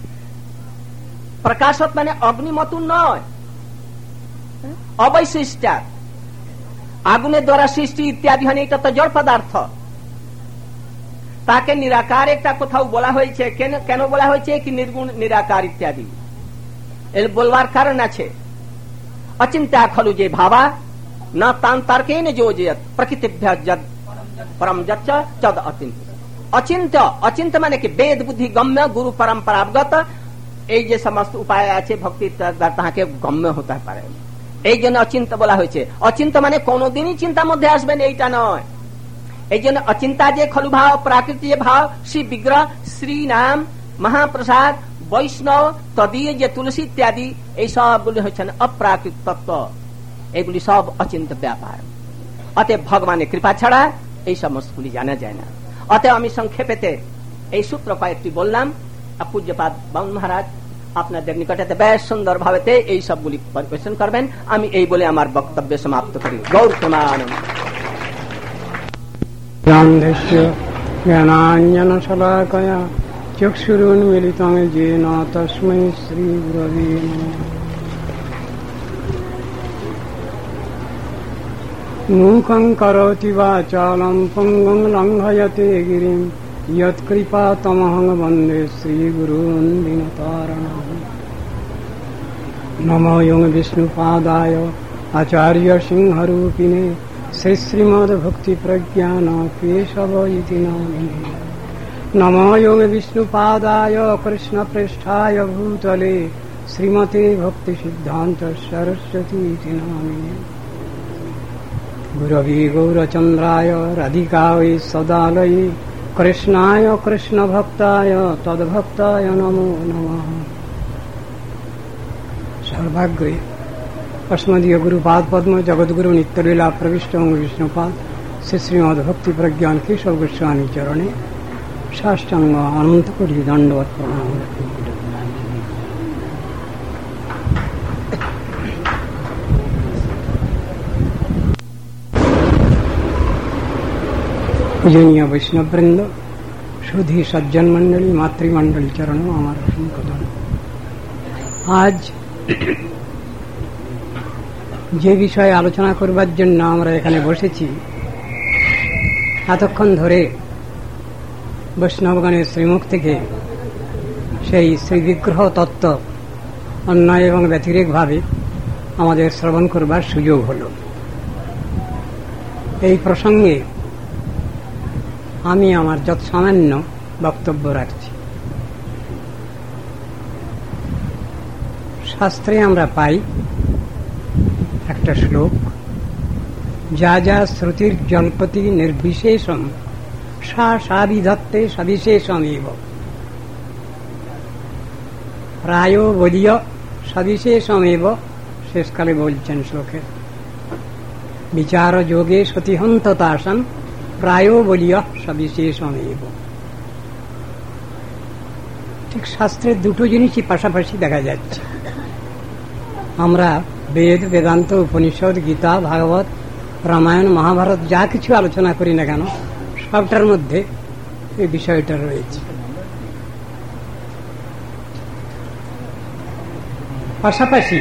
প্রকাশত মানে অগ্নিমতুন নয়, অবৈশিষ্ট। আগুনের দ্বারা সৃষ্টি ইত্যাদি হয়, এটা তো জড় পদার্থ। তাকে নিরাকার একটা কোথাও বলা হয়েছে, কেন কেন বলা হয়েছে কি নির্গুণ নিরাকার ইত্যাদি, এর বলবার কারণ আছে। অচিন্তা খলু যে ভাবা न तान तर्केन योजयत प्रकृतिभ्य जद परम जच्च चद अचिंत। अचिंत्य अचिंत्य माने कि वेद बुद्धि गम्य गुरु परंपरागत এই যে সমস্ত উপায় আছে ভক্তি তাহাকে গম্য হতে পারে, এই জন্য অচিন্তা বলা হয়েছে। অচিন্তা মানে কোনদিনই চিন্তার মধ্যে আসবেন এইটা নয়। এই জন্য অচিন্তা যে খলু ভাব প্রাকৃতিক যে ভাব শ্রী বিগ্রহ শ্রী নাম মহাপ্রসাদ বৈষ্ণব তদীয় যে তুলসী ইত্যাদি এই সবগুলি হচ্ছেন অপ্রাকৃত তত্ত্ব, এগুলি সব অচিন্ত ব্যাপার। অতএব ভগবানের কৃপা ছাড়া এই সমস্তগুলি জানা যায় না। অতএব আমি সংক্ষেপেতে এই সূত্র কয়েকটি বললাম। পূজ্যপাদ বামন মহারাজ আপনাদের নিকটে বেশ সুন্দর ভাবে এই সবগুলি পরিবেশন করবেন। আমি এই বলে আমার বক্তব্য সমাপ্ত করি। গৌর প্রেমানন্দ। জ্ঞানাঞ্জন শলাকয়া চক্ষুরুন্মিলিতং येन তস্मै শ্রী গুরবে নমঃ। मूकं करोति वाचालं पङ्गुं लङ्घयते गिरिं यत्कृपातमहं वन्दे श्रीगुरून् दीनतारिणः। नमो यों विष्णुपादाय आचार्यसिंहरूपिणे श्री श्रीमद्भक्तिप्रज्ञान केशव इति नामिने। नमो यों विष्णुपादाय कृष्णप्रेष्ठाय भूतले श्रीमते भक्तिसिद्धान्त सरस्वती इति नामिने। गुरवे गौरचन्द्राय राधिकायै सदालये कृष्णाय कृष्णभक्ताय तद्भक्ताय नमो नमः। सर्वाग्रे अस्मदीय गुरुपाद पद्म जगद्गुरु नित्यलीला प्रविष्ट विष्णुपाद श्री श्रीमद् भक्ति प्रज्ञान केशव गोस्वामी चरणे साष्टांग अनंत कोटि दंडवत प्रणाम। पूजनीय वैष्णव वृंद सुधी सज्जन मंडली मातृमंडली चरणों আমার সম্বোধন। আজ যে বিষয়ে আলোচনা করবার জন্য আমরা এখানে বসেছি, এতক্ষণ ধরে বৈষ্ণবগণের শ্রীমুখ থেকে সেই শ্রীবিগ্রহ তত্ত্ব অন্যায় এবং ব্যতিরেক ভাবে আমাদের শ্রবণ করবার সুযোগ হল। এই প্রসঙ্গে আমি আমার যত সামান্য বক্তব্য রাখছি। শাস্ত্রে আমরা পাই একটা শ্লোক, যা যা শ্রুতির জল্পতি নির্বিশেষম সা সাবিধত্তে সবিশেষমেব প্রায় বলীয় সবিশেষমেব। শেষকালে বলছেন শ্লোকে বিচার যোগে সতিহন্ততাসন প্রায় বলীয় সবিশেষমেব। ঠিক শাস্ত্রের দুটো জিনিসই পাশাপাশি দেখা যাচ্ছে। আমরা বেদ বেদান্ত উপনিষদ গীতা ভাগবত রামায়ণ মহাভারত যা কিছু আলোচনা করি না কেন সবটার মধ্যে এই বিষয়টা রয়েছে। পাশাপাশি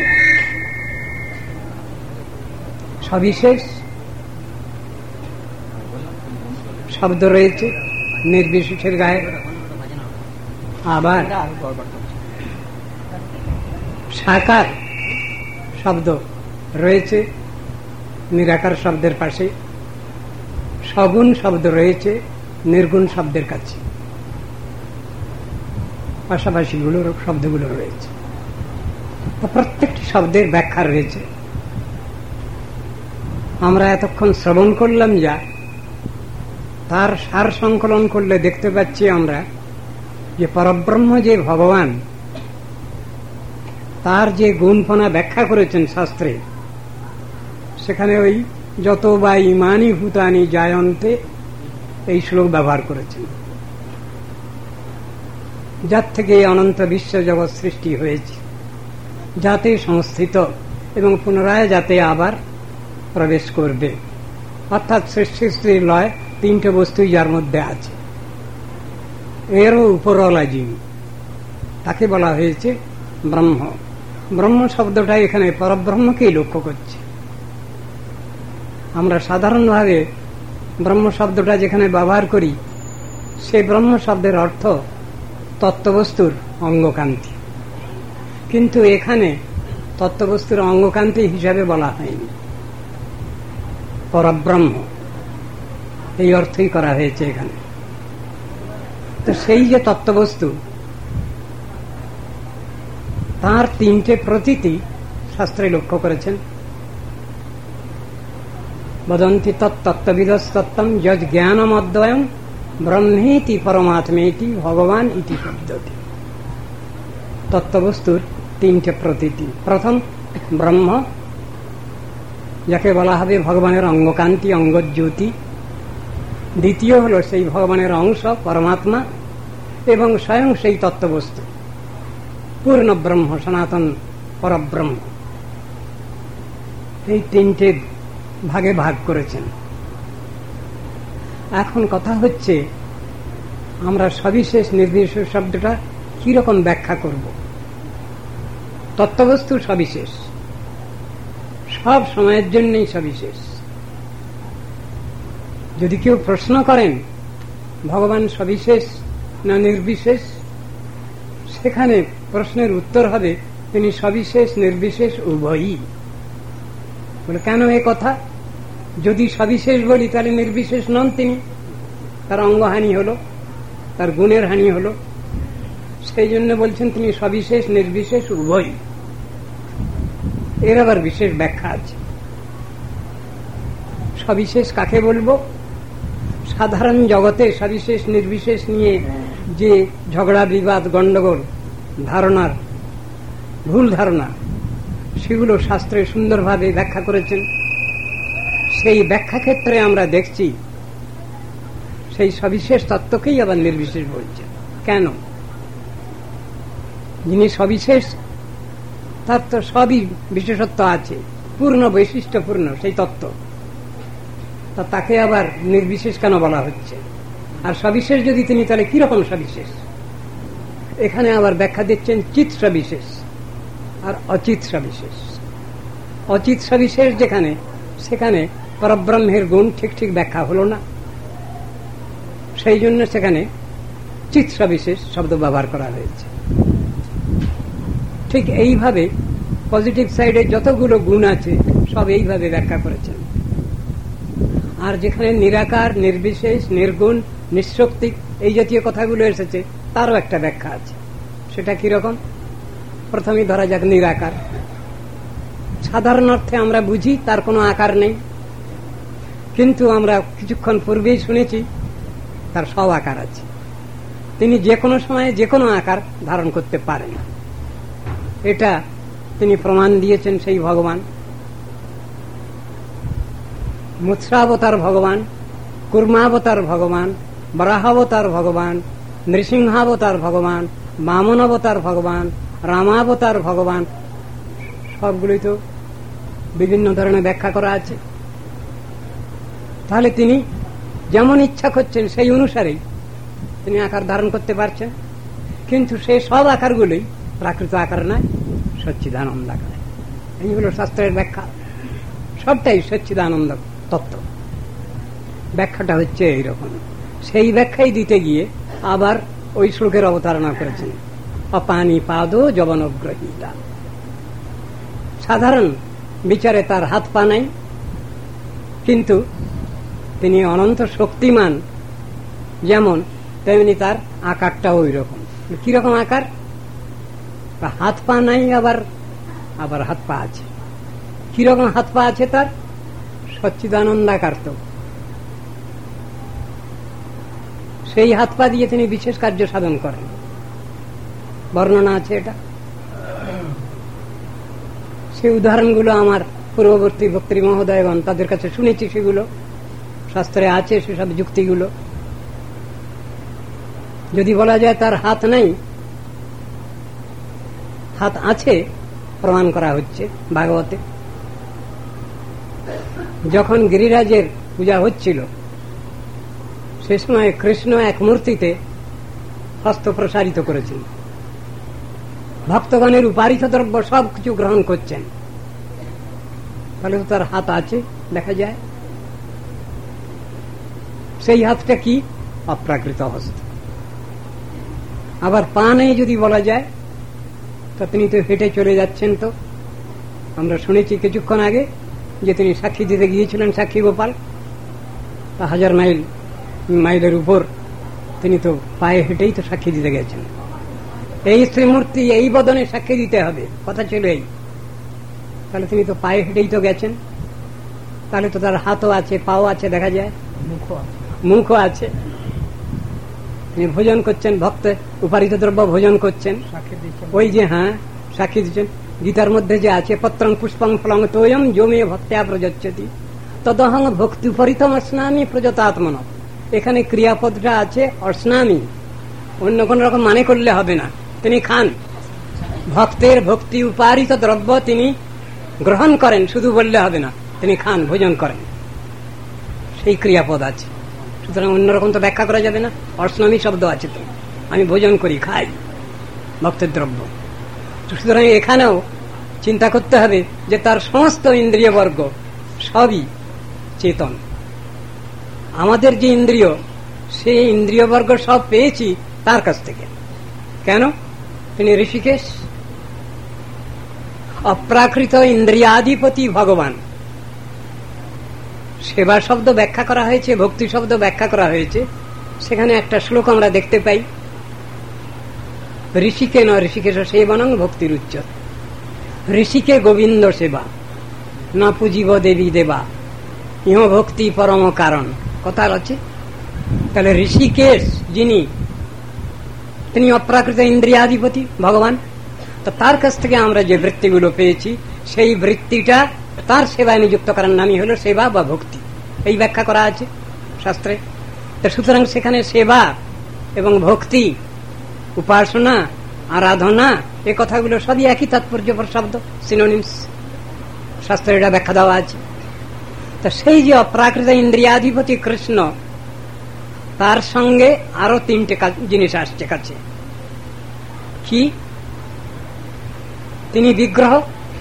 সবিশেষ শব্দ রয়েছে নির্বিশেষের গায়ে, আবার সাকার শব্দ রয়েছে নিরাকার শব্দের পাশে, সগুণ শব্দ রয়েছে নির্গুণ শব্দের কাছে, পাশাপাশি গুলোর শব্দগুলো রয়েছে। প্রত্যেকটি শব্দের ব্যাখ্যা রয়েছে। আমরা এতক্ষণ শ্রবণ করলাম, যা তার সার সংকলন করলে দেখতে পাচ্ছি আমরা যে পরব্রহ্ম যে ভগবান, তার যে গুণপনা ব্যাখ্যা করেছেন শাস্ত্রে, সেখানে ওই যত বা ইমানি ভূতানি জায়ন্তে এই শ্লোক ব্যবহার করেছেন, যার থেকে অনন্ত বিশ্ব জগৎ সৃষ্টি হয়েছে, যাতে সংস্থিত এবং পুনরায় যাতে আবার প্রবেশ করবে। অর্থাৎ সৃষ্টি স্থিতি লয় তিনটে বস্তুই যার মধ্যে আছে। এরও উপরওয়ালা যিনি, তাকে বলা হয়েছে ব্রহ্ম। ব্রহ্ম শব্দটা এখানে পরব্রহ্মকেই লক্ষ্য করছে। আমরা সাধারণভাবে ব্রহ্ম শব্দটা যেখানে ব্যবহার করি, সেই ব্রহ্ম শব্দের অর্থ তত্ত্ববস্তুর অঙ্গকান্তি, কিন্তু এখানে তত্ত্ববস্তুর অঙ্গকান্তি হিসাবে বলা হয়নি। পরব্রহ্ম, এই অর্থই করা হয়েছে এখানে। তো সেই যে তত্ত্ববস্তু, তার তিনটে প্রতীতি শাস্ত্রে লক্ষ্য করেছেন। বদন্তি তত্ত্ববিদস্তত্ত্বম যজ্ জ্ঞানমদ্বয়ম ব্রহ্মেতি পরমাত্মেতি ভগবান ইতি পদ্ধতি। তত্ত্ববস্তুর তিনটে প্রতীতি। প্রথম ব্রহ্ম, যাকে বলা হবে ভগবানের অঙ্গকান্তি, অঙ্গজ্যোতি। দ্বিতীয় হল সেই ভগবানের অংশ পরমাত্মা এবং স্বয়ং সেই তত্ত্ববস্তু পূর্ণ ব্রহ্ম, সনাতন পরব্রহ্ম। এই তিনটে ভাগে ভাগ করেছেন। এখন কথা হচ্ছে আমরা সবিশেষ নির্বিশেষ শব্দটা কিরকম ব্যাখ্যা করব। তত্ত্ববস্তু সবিশেষ, সব সময়ের জন্যই সবিশেষ। যদি কেউ প্রশ্ন করেন ভগবান সবিশেষ না নির্বিশেষ, সেখানে প্রশ্নের উত্তর হবে তিনি সবিশেষ নির্বিশেষ উভয়ই। বলে কেন এ কথা? যদি সবিশেষ বলি তাহলে নির্বিশেষ নন তিনি, তার অঙ্গহানি হলো, তার গুণের হানি হলো। সেই জন্য বলছেন তিনি সবিশেষ নির্বিশেষ উভয়ই। এর আবার বিশেষ ব্যাখ্যা আছে। সবিশেষ কাকে বলবো? সাধারণ জগতে সবিশেষ নির্বিশেষ নিয়ে যে ঝগড়া, বিবাদ, গন্ডগোল, ধারণার ভুল ধারণা, সেগুলো শাস্ত্রে সুন্দরভাবে ব্যাখ্যা করেছেন। সেই ব্যাখ্যা ক্ষেত্রে আমরা দেখছি সেই সবিশেষ তত্ত্বকেই আবার নির্বিশেষ বলছেন। কেন? যিনি সবিশেষ, তার তো সবই বিশেষত্ব আছে, পূর্ণ বৈশিষ্ট্যপূর্ণ সেই তত্ত্ব, তা তাকে আবার নির্বিশেষ কেন বলা হচ্ছে? আর সবিশেষ যদি তিনি, তাহলে কিরকম সবিশেষ? এখানে আবার ব্যাখ্যা দিচ্ছেন চিৎ সবিশেষ আর অচিৎ সবিশেষ। অচিৎ সবিশেষ যেখানে, সেখানে পরব্রহ্মের গুণ ঠিক ঠিক ব্যাখ্যা হলো না, সেই জন্য সেখানে চিৎ সবিশেষ শব্দ ব্যবহার করা হয়েছে। ঠিক এইভাবে পজিটিভ সাইডে যতগুলো গুণ আছে সব এইভাবে ব্যাখ্যা করেছেন। আর যেখানে নিরাকার, নির্বিশেষ, নির্গুণ, নিঃশক্তিক এই জাতীয় কথাগুলো এসেছে, তারও একটা ব্যাখ্যা আছে। সেটা কিরকম? প্রথমে ধরা যাক নিরাকার। সাধারণ অর্থে আমরা বুঝি তার কোনো আকার নেই, কিন্তু আমরা কিছুক্ষণ পূর্বেই শুনেছি তার সব আকার আছে। তিনি যে কোনো সময়ে যে কোনো আকার ধারণ করতে পারেন, এটা তিনি প্রমাণ দিয়েছেন সেই ভগবান। মৎস্যাবতার ভগবান, কুর্মাবতার ভগবান, বরাহাবতার ভগবান, নৃসিংহাবতার ভগবান, বামন অবতার ভগবান, রামাবতার ভগবান, সবগুলোই তো বিভিন্ন ধরনের ব্যাখ্যা করা আছে। তাহলে তিনি যেমন ইচ্ছা করছেন সেই অনুসারেই তিনি আকার ধারণ করতে পারছেন, কিন্তু সেই সব আকারগুলোই প্রাকৃত আকার নয়, সচ্চিদানন্দ আকার। এই হল শাস্ত্রের ব্যাখ্যা। সবটাই সচ্চিদানন্দ তত্ত্ব। ব্যাখ্যাটা হচ্ছে এইরকম। সেই ব্যাখ্যাই দিতে গিয়ে আবার ওই শ্লোকের অবতারণা করেছেন, অপানি পাদ যবনগ্রহীতা। সাধারণ বিচারে তার হাত পা নাই, কিন্তু তিনি অনন্ত শক্তিমান যেমন, তেমনি তার আকারটাও ওই রকম। কিরকম আকার? হাত পা নাই, আবার আবার হাত পা আছে। কিরকম হাত পা আছে তার? সচ্চিদানন্দাকার। তো সেই হাত পা দিয়ে তিনি বিশেষ কার্য সাধন করেন, বর্ণনা আছে এটা। সেই উদাহরণগুলো আমার পূর্ববর্তী ভক্তি মহোদয়গণ তাদের কাছে শুনেছি, সেগুলো শাস্ত্রে আছে, সেসব যুক্তিগুলো। যদি বলা যায় তার হাত নাই, হাত আছে প্রমাণ করা হচ্ছে ভাগবতে। যখন গিরিরাজের পূজা হচ্ছিল, সে সময় কৃষ্ণ এক মূর্তিতে হস্ত প্রসারিত করেছেন, ভক্তগণের উপারিত দ্রব্য সব কিছু গ্রহণ করছেন। তাহলে তার হাত আছে, দেখা যায়। সেই হাতটা কি? অপ্রাকৃত হস্ত। আবার পা নেই যদি বলা যায়, তা তিনি তো হেঁটে চলে যাচ্ছেন। তো আমরা শুনেছি কিছুক্ষণ আগে যে তিনি সাক্ষী দিতে গিয়েছিলেন, সাক্ষী গোপাল হাজার মাইল মাইলের উপর, তিনি তো পায়ে হেঁটেই তো সাক্ষী দিতে গেছেন। এই শ্রীমূর্তি এই বদনে সাক্ষী দিতে হবে, কথা ছিল এই। তাহলে তিনি তো পায়ে হেঁটেই তো গেছেন, তাহলে তো তার হাতও আছে, পাও আছে, দেখা যায়, মুখও আছে। তিনি ভোজন করছেন, ভক্ত উপারিত দ্রব্য ভোজন করছেন, ওই যে হ্যাঁ সাক্ষী দিচ্ছেন। গীতার মধ্যে যে আছে পত্রং পুষ্পং ফলং তোয়ম জমে ভক্ত্যা প্রযচ্ছতি তদহং ভক্তি উপরিতম অস্নামি প্রযতাত্মন। এখানে ক্রিয়াপদটা আছে অস্নামি, অন্য কোন রকম মানে করলে হবে না। তিনি খান, ভক্তের ভক্তি উপারিত দ্রব্য তিনি গ্রহণ করেন, শুধু বললে হবে না, তিনি খান, ভোজন করেন, সেই ক্রিয়াপদ আছে। সুতরাং অন্যরকম তো ব্যাখ্যা করা যাবে না, অস্নামি শব্দ আছে তো, আমি ভোজন করি, খাই ভক্তের দ্রব্য। সুতরাং এখানেও চিন্তা করতে হবে যে তার সমস্ত ইন্দ্রিয় বর্গ সবই চেতন। আমাদের যে ইন্দ্রিয়, সেই ইন্দ্রিয় বর্গ সব পেয়েছি তার কাছ থেকে। কেন? তিনি ঋষিকেশ, অপ্রাকৃত ইন্দ্রিয়াধিপতি ভগবান। সেবা শব্দ ব্যাখ্যা করা হয়েছে, ভক্তি শব্দ ব্যাখ্যা করা হয়েছে। সেখানে একটা শ্লোক আমরা দেখতে পাই, ঋষিকে ন ঋষিকেশ সেবনং ভক্তির উচ্চ। ঋষিকে গোবিন্দ সেবা, না পুজিব দেবী দেবা, ইহ ভক্তি পরম কারণ, কথা আছে। তাহলে ঋষিকেশ যিনি, তিনি অপ্রাকৃত ইন্দ্রিয়াধিপতি ভগবান। তো তার কাছ থেকে আমরা যে বৃত্তিগুলো পেয়েছি, সেই বৃত্তিটা তার সেবায় নিযুক্ত করার নামই হলো সেবা বা ভক্তি, এই ব্যাখ্যা করা আছে শাস্ত্রে। তো সুতরাং সেখানে সেবা এবং ভক্তি, উপাসনা, আরাধনা, এ কথাগুলো সবই একই তাৎপর্যপর শব্দ, সিনোনিমস, শাস্ত্রে এটা ব্যাখ্যা দেওয়া আছে। তা সেই যে অপ্রাকৃত ইন্দ্রিয়াধিপতি কৃষ্ণ, তার সঙ্গে আরো তিনটে জিনিস আসছে কাছে। কি? তিনি বিগ্রহ,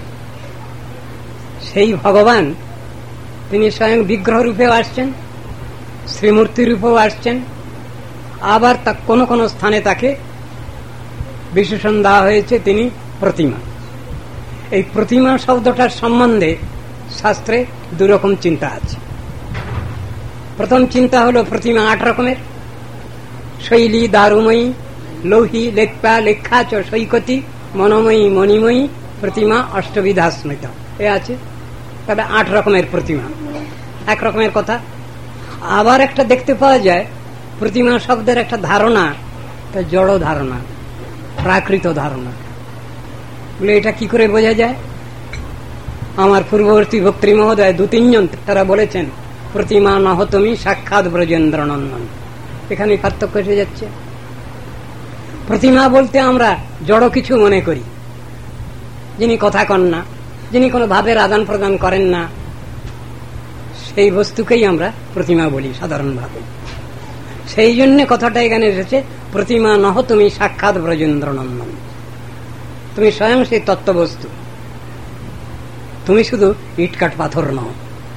সেই ভগবান তিনি স্বয়ং বিগ্রহ রূপেও আসছেন, শ্রীমূর্তি রূপেও আসছেন। আবার তা কোন কোন স্থানে তাকে বিশেষণ দেওয়া হয়েছে তিনি প্রতিমা। এই প্রতিমা শব্দটার সম্বন্ধে শাস্ত্রে দুরকম চিন্তা আছে। প্রথম চিন্তা হলো প্রতিমা আট রকমের, শৈলী, দারুময়ী, লৌহি, লেখ্যা, লেখ্যা চ সৈকতি, মনোময়ী, মণিময়ী, প্রতিমা অষ্টবিধা স্মৃত, এ আছে। তবে আট রকমের প্রতিমা, এক রকমের কথা। আবার একটা দেখতে পাওয়া যায়, প্রতিমা শব্দের একটা ধারণা, জড় ধারণা, প্রাকৃত ধারণা। বলে এটা কি করে বোঝা যায়? আমার পূর্ববর্তী বক্তৃ মহোদয় দু তিনজন তারা বলেছেন প্রতিমা নহ তুমি সাক্ষাৎ ব্রজেন্দ্র নন্দন। এখানে পার্থক্য এসে যাচ্ছে। প্রতিমা বলতে আমরা জড় কিছু মনে করি, যিনি কথা কন না, যিনি কোনো ভাবের আদান প্রদান করেন না, সেই বস্তুকেই আমরা প্রতিমা বলি সাধারণভাবে। সেই জন্য কথাটা এখানে এসেছে, প্রতিমা নহ তুমি সাক্ষাৎ ব্রজেন্দ্র নন্দন। তুমি স্বয়ং সেই তত্ত্ববস্তু, তুমি শুধু ইটকাট পাথর নও,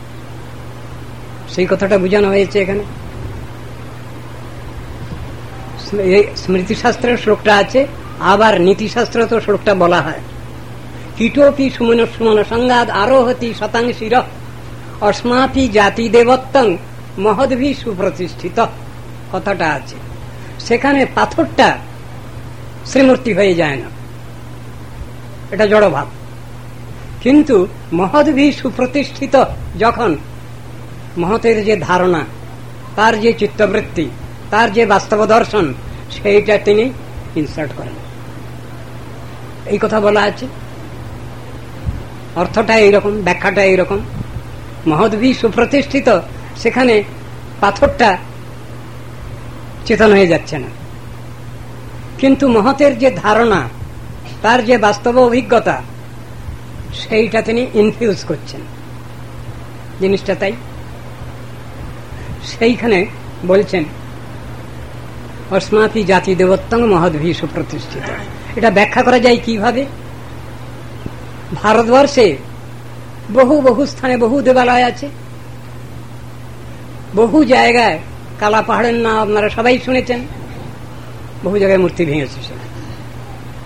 সেই কথাটা বোঝানো হয়েছে এখানে। স্মৃতিশাস্ত্রের শ্লোকটা আছে, আবার নীতিশাস্ত্র তো শ্লোকটা বলা হয়, কীটোপি সুমন সুমন সংঘাত আরোহতি শতাংশির অস্মাপি জাতি দেবত্তং মহদ্ভি সুপ্রতিষ্ঠিত, কথাটা আছে। সেখানে পাথরটা শ্রীমূর্তি হয়ে যায় না, এটা জড়ভাব। কিন্তু মহদ্ভি সুপ্রতিষ্ঠিত, যখন মহতের যে ধারণা, তার যে চিত্তবৃত্তি, তার যে বাস্তব দর্শন, সেইটা তিনি ইনসার্ট করেন, এই কথা বলা আছে। অর্থটা এইরকম, ব্যাখ্যাটা এইরকম। মহদ্ভি সুপ্রতিষ্ঠিত, সেখানে পাথরটা চেতন হয়ে যাচ্ছে না, কিন্তু মহতের যে ধারণা, তার যে বাস্তব অভিজ্ঞতা, সেইটা তিনি ইনফিউজ করছেন জিনিসটা। তাই সেইখানে বলছেন অস্মাপি জাতি দেবত্তং মহদ্ভি সুপ্রতিষ্ঠিত। এটা ব্যাখ্যা করা যায় কিভাবে? ভারতবর্ষে বহু বহু স্থানে বহু দেবালয় আছে, বহু জায়গায় কালা পাহাড়ের নাম আপনারা সবাই শুনেছেন, বহু জায়গায় মূর্তি ভেঙেছে,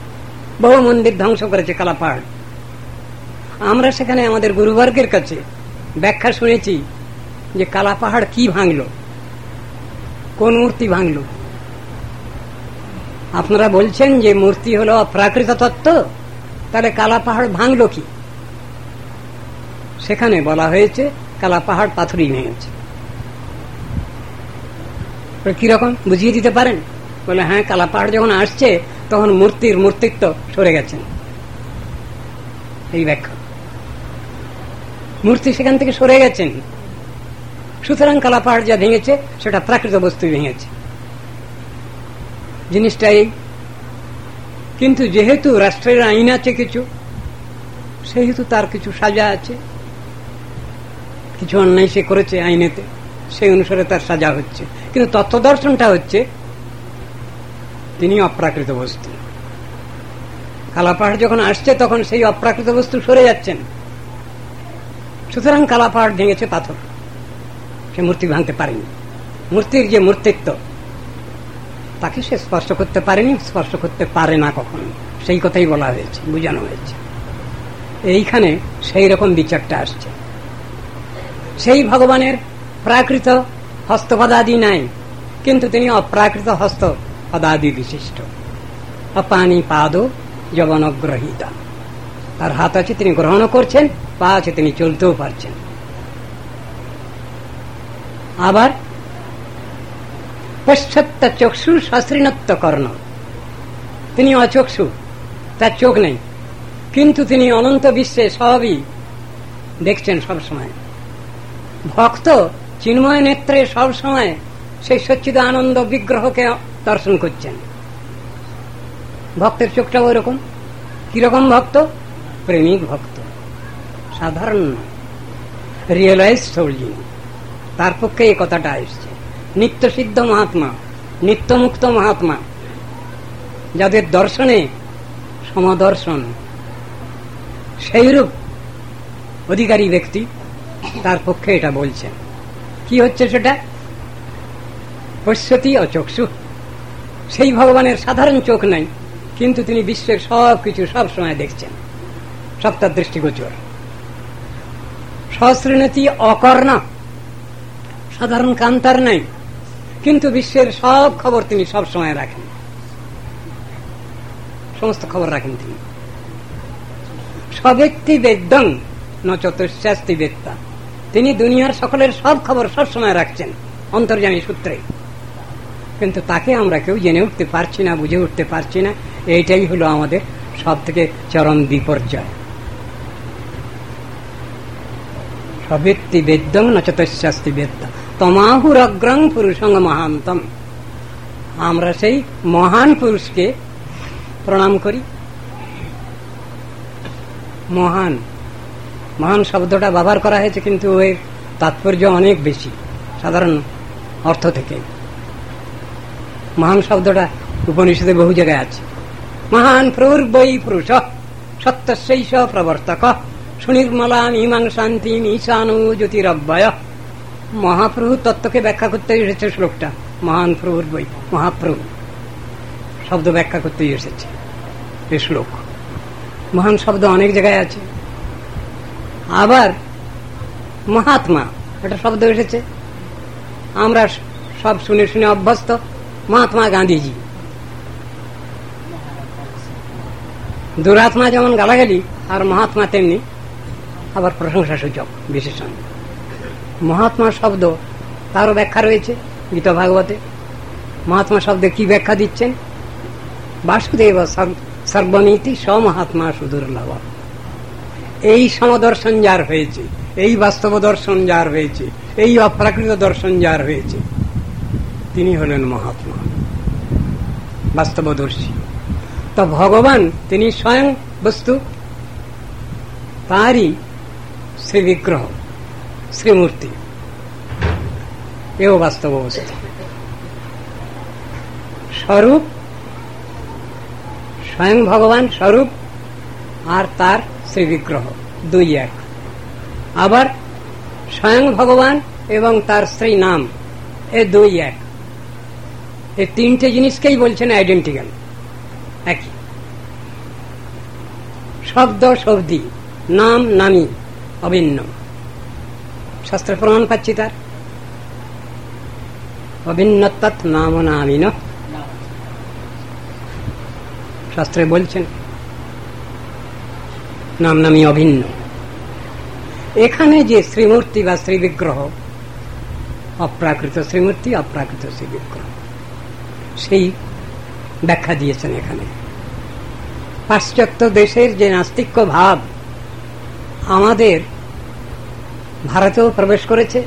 বহু মন্দির ধ্বংস করেছে কালা পাহাড়। আমরা সেখানে আমাদের গুরুবর্গের কাছে ব্যাখ্যা শুনেছি যে কালা পাহাড় কি ভাঙল, কোন মূর্তি ভাঙল। আপনারা বলছেন যে মূর্তি হলো অপ্রাকৃত তত্ত্ব, তাহলে কালা পাহাড় ভাঙল কি? সেখানে বলা হয়েছে কালা পাহাড় পাথরই ভেঙেছে। কিরকম বুঝিয়ে দিতে পারেন? বলে হ্যাঁ, কালা পাহাড় যখন আসছে তখন মূর্তির মূর্তিত্ব সরে গেছেন। এই ব্যাখ্যা, মূর্তি সেখান থেকে সরে গেছেন, সুতরাং কালা পাহাড় যা ভেঙেছে সেটা প্রাকৃত বস্তু ভেঙেছে। জিনিসটা এই। কিন্তু যেহেতু রাষ্ট্রের আইন আছে কিছু, সেহেতু তার কিছু সাজা আছে। কিছু অন্যায় সে করেছে আইনেতে, সেই অনুসারে তার সাজা হচ্ছে। কিন্তু তত্ত্বদর্শনটা হচ্ছে তিনি অপ্রাকৃত বস্তু। কালা পাহাড় যখন আসছে তখন সেই অপ্রাকৃত বস্তু সরে যাচ্ছেন, সুতরাং কালা পাহাড় ভেঙেছে পাথর, সে মূর্তি ভাঙতে পারেনি। মূর্তির যে মূর্তিত্ব তাকে সে স্পর্শ করতে পারেনি, স্পর্শ করতে পারে না কখনো, সেই কথাই বলা হয়েছে, বোঝানো হয়েছে। এইখানে সেই রকম বিচারটা আসছে। সেই ভগবানের প্রাকৃত হস্তপদাদি নাই, কিন্তু তিনি অপ্রাকৃত হস্তপদাদি বিশিষ্ট। অপানি পাদ যবনগ্রহীতা, তার হাত আছে, তিনি গ্রহণ করছেন, পা আছে, তিনি চলতেও পারছেন। আবার পশ্চাত্য চক্ষু সশ্রীণত্ব কর্ণ, তিনি অচক্ষু, তার চোখ নেই, কিন্তু তিনি অনন্ত বিশ্বে সবই দেখছেন সবসময়। ভক্ত চিন্ময় নেত্রে সবসময় সেই সচ্চিদ আনন্দ বিগ্রহকে দর্শন করছেন। ভক্তের চোখটা ওই রকম। কিরকম ভক্ত? প্রেমিক ভক্ত, সাধারণ রিয়েলাইজ সোলজি। তার পক্ষে এই কথাটা আসছে। নিত্য সিদ্ধ মহাত্মা, নিত্যমুক্ত মহাত্মা, যাদের দর্শনে সমদর্শন, সেইরূপ অধিকারী ব্যক্তি, তার পক্ষে এটা বলছেন। কি হচ্ছে সেটা? পশ্যতি অচক্ষু, সেই ভগবানের সাধারণ চোখ নাই, কিন্তু তিনি বিশ্বের সব কিছু সব সময় দেখছেন, সব তার দৃষ্টিগোচর। সশ্রীণতি অকর্ণ, সাধারণ কান্তার নাই, কিন্তু বিশ্বের সব খবর তিনি সব সময় রাখেন, সমস্ত খবর রাখেন তিনি। সব্যক্তি বেদ্যং ন চতুশ্চাস্তি বেত্তা, তিনি দুনিয়ার সকলের সব খবর সব সময় রাখছেন অন্তর্যামী সূত্রে, কিন্তু তাকে আমরা কেউ জেনে উঠতে পারছি না, বুঝে উঠতে পারছি না। এইটাই হলো আমাদের সব থেকে চরম বিপর্যয়। সব্যক্তি বেদ্যং ন চতুশ্চাস্তি বেত্তা তমাহুরগ্রং পুরুষং মহান্তম, আমরা সেই মহান পুরুষকে প্রণাম করি। মহান মহান শব্দটা ব্যবহার করা হয়েছে, কিন্তু এর তাৎপর্য অনেক বেশি সাধারণ অর্থ থেকে। মহান শব্দটা উপনিষদে বহু জায়গায় আছে। মহান প্রবৈ পুরুষ সত্যস্যৈষ প্রবর্তক সুনির্মলা মীমাংসান্তি ঈশানো জ্যোতিরব্যয়। মহাপ্রভু তত্ত্বকে ব্যাখ্যা করতে এসেছে শ্লোকটা। মহান প্রভুর বই, মহাপ্রভু শব্দ ব্যাখ্যা করতে এসেছে এই শ্লোক। মহান শব্দ অনেক জায়গায় আছে। আবার মহাত্মা একটা শব্দ এসেছে, আমরা সব শুনে শুনে অভ্যস্ত। মহাত্মা গান্ধীজি। দুরাত্মা যেমন গালাগালি, আর মহাত্মা তেমনি আবার প্রশংসা সূচক বিশেষণ। মহাত্মা শব্দ তারও ব্যাখ্যা রয়েছে গীতা ভাগবতে। মহাত্মা শব্দে কি ব্যাখ্যা দিচ্ছেন? বাসুদেব সর্বনীতি সমহাত্মা সুদুর্লভ। এই সমদর্শন যার হয়েছে, এই বাস্তব দর্শন যার হয়েছে, এই অপ্রাকৃত দর্শন যার হয়েছে, তিনি হলেন মহাত্মা, বাস্তবদর্শী। তো ভগবান তিনি স্বয়ং বস্তু, তারই শ্রীবিগ্রহ, শ্রীমূর্তি, এও বাস্তব বস্তু। স্বরূপ, স্বয়ং ভগবান স্বরূপ আর তার শ্রীবিগ্রহ দুই এক। আবার স্বয়ং ভগবান এবং তার শ্রী নাম, এ দুই এক। এই তিনটে জিনিসকেই বলছেন আইডেন্টিক্যাল, একই। শব্দ শব্দী, নাম নামী, অভিন্ন। শাস্ত্রে প্রমাণ পাচ্ছি তার। অভিন্নত্বৎ নাম নামিন, শাস্ত্রে বলছেন নাম নামী অভিন্ন। এখানে যে শ্রীমূর্তি বা শ্রীবিগ্রহ, অপ্রাকৃত শ্রীমূর্তি অপ্রাকৃত শ্রীবিগ্রহ, সেই ব্যাখ্যা দিয়েছেন এখানে। পাশ্চাত্য দেশের যে নাস্তিক্য ভাব আমাদের ভারতেও প্রবেশ করেছে,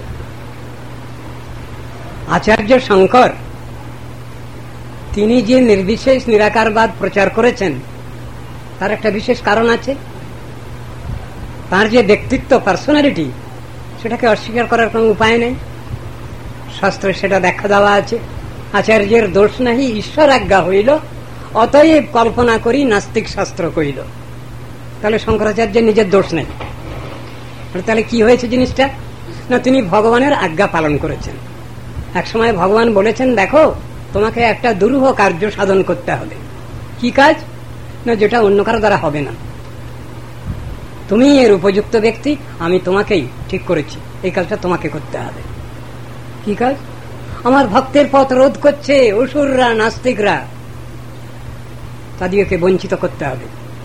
আচার্য শঙ্কর তিনি যে নির্বিশেষ নিরাকারবাদ প্রচার করেছেন তার একটা বিশেষ কারণ আছে। তার যে ব্যক্তিত্ব, পার্সোনালিটি, সেটাকে অস্বীকার করার কোন উপায় নেই। শাস্ত্রে সেটা দেখা দেওয়া আছে। আচার্যের দোষ নাহি ঈশ্বর আজ্ঞা হইল, অতএব কল্পনা করি নাস্তিক শাস্ত্র কইল। তাহলে শঙ্করাচার্যের নিজের দোষ নেই। তাহলে কি হয়েছে জিনিসটা? না, তিনি ভগবানের আজ্ঞা পালন করেছেন। একসময় ভগবান বলেছেন, দেখো তোমাকে একটা দুরূহ কার্য সাধন করতে হবে। কি কাজ? না, যেটা অন্য কারো দ্বারা হবে না। তুমি এর উপযুক্ত ব্যক্তি, আমি তোমাকেই ঠিক করেছি, এই কাজটা তোমাকে করতে হবে। কি কাজ? আমার ভক্তের পথ রোধ করছে অসুররা, নাস্তিকরা, তাদেরকে বঞ্চিত করতে হবে।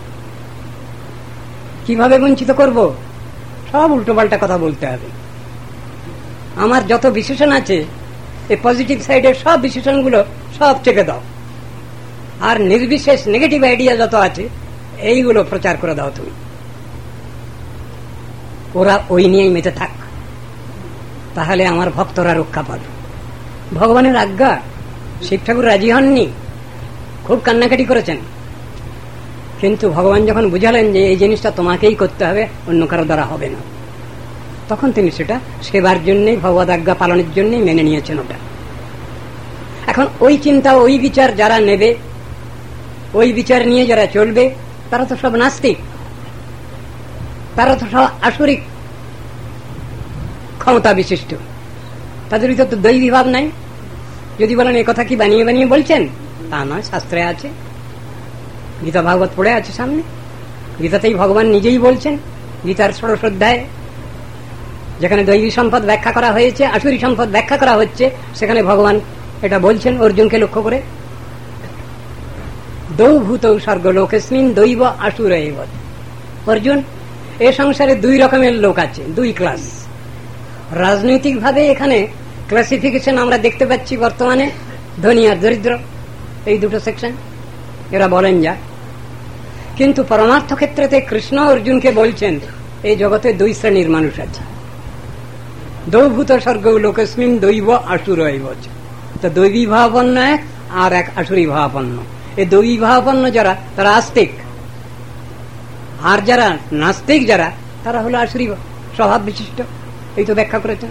কিভাবে বঞ্চিত করব? সব উল্টোপাল্টা কথা বলতে হবে। আমার যত বিশেষণ আছে, এই পজিটিভ সাইডের সব বিশেষণগুলো সব চেপে দাও, আর নির্বিশেষ নেগেটিভ আইডিয়া যত আছে এইগুলো প্রচার করে দাও তুমি। ওরা ওই নিয়েই মেতে থাক, তাহলে আমার ভক্তরা রক্ষা পাবে। ভগবানের আজ্ঞা। শিব ঠাকুর রাজি হননি, খুব কান্নাকাটি করেছেন, কিন্তু ভগবান যখন বুঝালেন যে এই জিনিসটা তোমাকেই করতে হবে, অন্য কারো দ্বারা হবে না, তখন তিনি সেটা সেবার জন্যই, ভগবত আজ্ঞা পালনের জন্যই মেনে নিয়েছেন ওটা। এখন ওই চিন্তা, ওই বিচার যারা নেবে, ওই বিচার নিয়ে যারা চলবে, তারা তো সব নাস্তিক, তারা তো সব আসরিক ক্ষমতা বিশিষ্ট। তাদের ভিতর তো দৈবী ভাব নাই। যদি বলেন এই কথা কি বানিয়ে বানিয়ে বলছেন, তা নয়, শাস্ত্রে আছে, গীতা ভাগবত পড়ে আছে সামনে। গীতাতেই ভগবান নিজেই বলছেন, গীতার ষোড়শ অধ্যায়ে যেখানে দৈবী সম্পদ ব্যাখ্যা করা হয়েছে, আসুরী সম্পদ ব্যাখ্যা করা হচ্ছে, সেখানে ভগবান এটা বলছেন অর্জুনকে লক্ষ্য করে, দৌ ভূত স্বর্গলোকেস্মিন দৈব আসুর এব। অর্জুন, এ সংসারে দুই রকমের লোক আছে, দুই ক্লাস। রাজনৈতিক ভাবে এখানে ক্লাসিফিকেশন আমরা দেখতে পাচ্ছি বর্তমানে, ধনী আর দরিদ্র, এই দুটো সেকশন এরা বলেন যা। কিন্তু পরমার্থ ক্ষেত্রে কৃষ্ণ অর্জুনকে বলছেন এই জগতে দুই শ্রেণীর মানুষ আছে, দৌভূত স্বর্গ লোকস্মিন দৈব আসুর এব। তো দৈবী ভাবাপন্ন এক, আর এক আসুরী ভাবাপন্ন। এই দৈবী ভাবাপন্ন যারা, তারা আস্তিক, আর যারা নাস্তিক যারা, তারা হলো আসুরী স্বভাব বিশিষ্ট। এই তো ব্যাখ্যা করেছেন।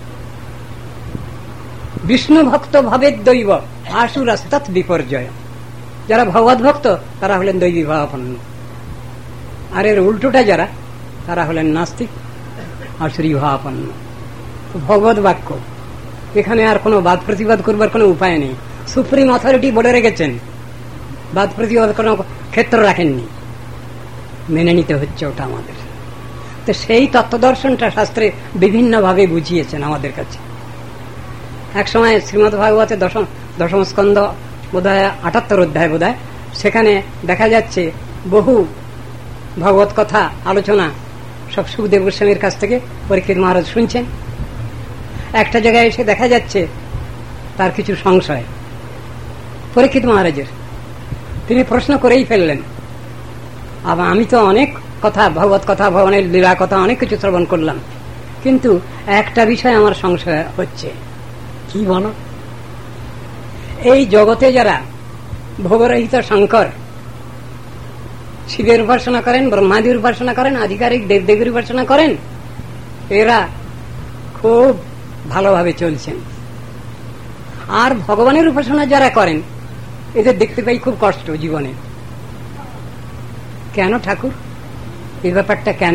বিষ্ণু ভক্ত ভাবের দৈব আসুর তৎ বিপর্যয়। যারা ভগবত ভক্ত তারা হলেন দৈবী ভাবাপন্ন, আর এর উল্টোটা যারা, তারা হলেন নাস্তিক, আসুরী ভাবাপন্ন। ভগবত বাক্য, এখানে আর কোনো বাদ প্রতিবাদ করবার কোনো উপায় নেই। সুপ্রিম অথরিটি বলে রেখেছেন, বাদ প্রতিবাদ কোনো ক্ষেত্র রাখেননি, মেনে নিতে হচ্ছে ওটা আমাদের। তো সেই তত্ত্বদর্শনটা শাস্ত্রে বিভিন্ন ভাবে বুঝিয়েছেন আমাদের কাছে। এক সময় শ্রীমদ ভাগবতে দশম দশম স্কন্ধ বোধহয় আটাত্তর অধ্যায় বোধহয়, সেখানে দেখা যাচ্ছে বহু ভগবত কথা আলোচনা সব সুখদেব গোস্বামীর কাছ থেকে পরীক্ষিত মহারাজ শুনছেন। একটা জায়গায় এসে দেখা যাচ্ছে তার কিছু সংশয় পরীক্ষিত মহারাজের। তিনি প্রশ্ন করেই ফেললেন, আবার আমি তো অনেক কথা, ভগবত কথা, ভগবানের লীলা কথা অনেক কিছু শ্রবণ করলাম, কিন্তু একটা বিষয় আমার সংশয় হচ্ছে। কি বলো? এই জগতে যারা ভোগরহিত শঙ্কর, শিবের উপাসনা করেন, ব্রহ্মাদির উপাসনা করেন, আধিকারিক দেবদেবীর উপাসনা করেন, এরা খুব ভালোভাবে চলছেন। আর ভগবানের উপাসনা যারা করেন, এদের দেখতে পাই খুব কষ্ট জীবনে। কেন ঠাকুর, এই ব্যাপারটা কেন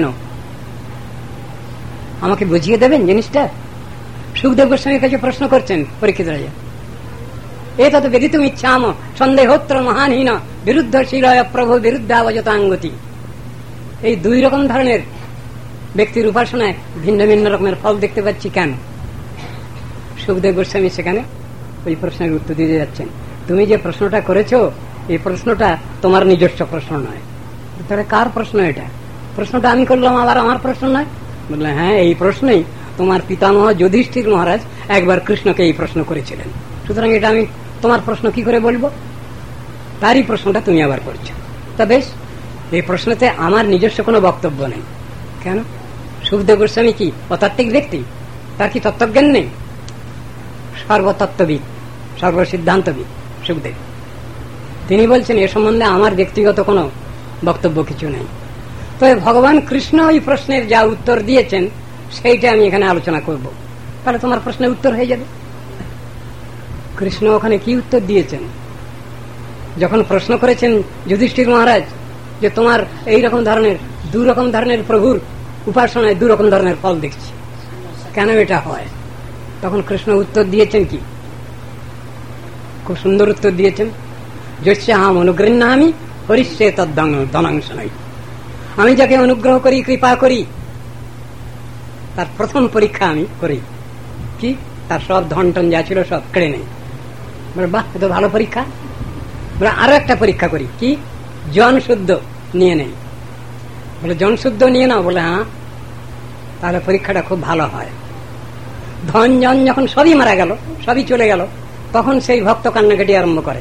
আমাকে বুঝিয়ে দেবেন জিনিসটা? সুখদেব গোস্বামীর কাছে প্রশ্ন করছেন পরীক্ষিত রাজা। এটা তো বেদিতুম ইচ্ছাম সন্দেহোত্র মহানহীন বিরুদ্ধ শিলয় প্রভু বিরুদ্ধাবজতাঙ্গতি। এই দুই রকম ধরনের ব্যক্তির উপাসনায় ভিন্ন ভিন্ন রকমের ফল দেখতে পাচ্ছি কেন? সুখদেব গোস্বামী সেখানে ওই প্রশ্নের উত্তর দিয়ে যাচ্ছেন, তুমি যে প্রশ্নটা করেছো এই প্রশ্নটা তোমার নিজস্ব প্রশ্ন নয়। তাহলে কার প্রশ্ন এটা? প্রশ্নটা আমি করলাম, আবার আমার প্রশ্ন নয়? বললেন হ্যাঁ, এই প্রশ্নই তোমার পিতামহ যুধিষ্ঠির মহারাজ একবার কৃষ্ণকে এই প্রশ্ন করেছিলেন, সুতরাং এটা আমি তোমার প্রশ্ন কি করে বলবো? তারই প্রশ্নটা তুমি আবার করছো। তা বেশ, এই প্রশ্নতে আমার নিজস্ব কোনো বক্তব্য নেই। কেন? সুখদেব গোস্বামী কি অতাত্ত্বিক ব্যক্তি? তার কি তত্ত্বজ্ঞান নেই? সর্বতত্ত্ববিদ, সর্বসিদ্ধান্তবিদ সুখদেব। তিনি বলছেন এ সম্বন্ধে আমার ব্যক্তিগত কোনো বক্তব্য কিছু নেই। তবে ভগবান কৃষ্ণ এই প্রশ্নের যা উত্তর দিয়েছেন সেইটা আমি এখানে আলোচনা করব, তাহলে তোমার প্রশ্নের উত্তর হয়ে যাবে। কৃষ্ণ ওখানে কি উত্তর দিয়েছেন? যখন প্রশ্ন করেছেন যুধিষ্ঠির মহারাজ যে তোমার এই রকম ধরনের দু রকম ধরনের প্রভুর উপাসনায় দু রকম ধরনের ফল দেখছি, কেন এটা হয়? তখন কৃষ্ণ উত্তর দিয়েছেন কি? খুব সুন্দর উত্তর দিয়েছেন, যস্য আম অনুগৃহ্ণামি হরিষ্যে তদ্দনাংশ নাই। আমি যাকে অনুগ্রহ করি, কৃপা করি, তার প্রথম পরীক্ষা আমি করি কি? তার সব ধন টন যা ছিল সব কেড়ে নেই। বলে বাহ, এত ভালো পরীক্ষা। বলে আরো একটা পরীক্ষা করি কি? জন শুদ্ধ নিয়ে নেই। বলে জন শুদ্ধ নিয়ে নাও? বলে হ্যাঁ। তাহলে পরীক্ষাটা খুব ভালো হয়। ধন জন যখন সবই মারা গেল, সবই চলে গেল, তখন সেই ভক্ত কান্নাকাটি আরম্ভ করে,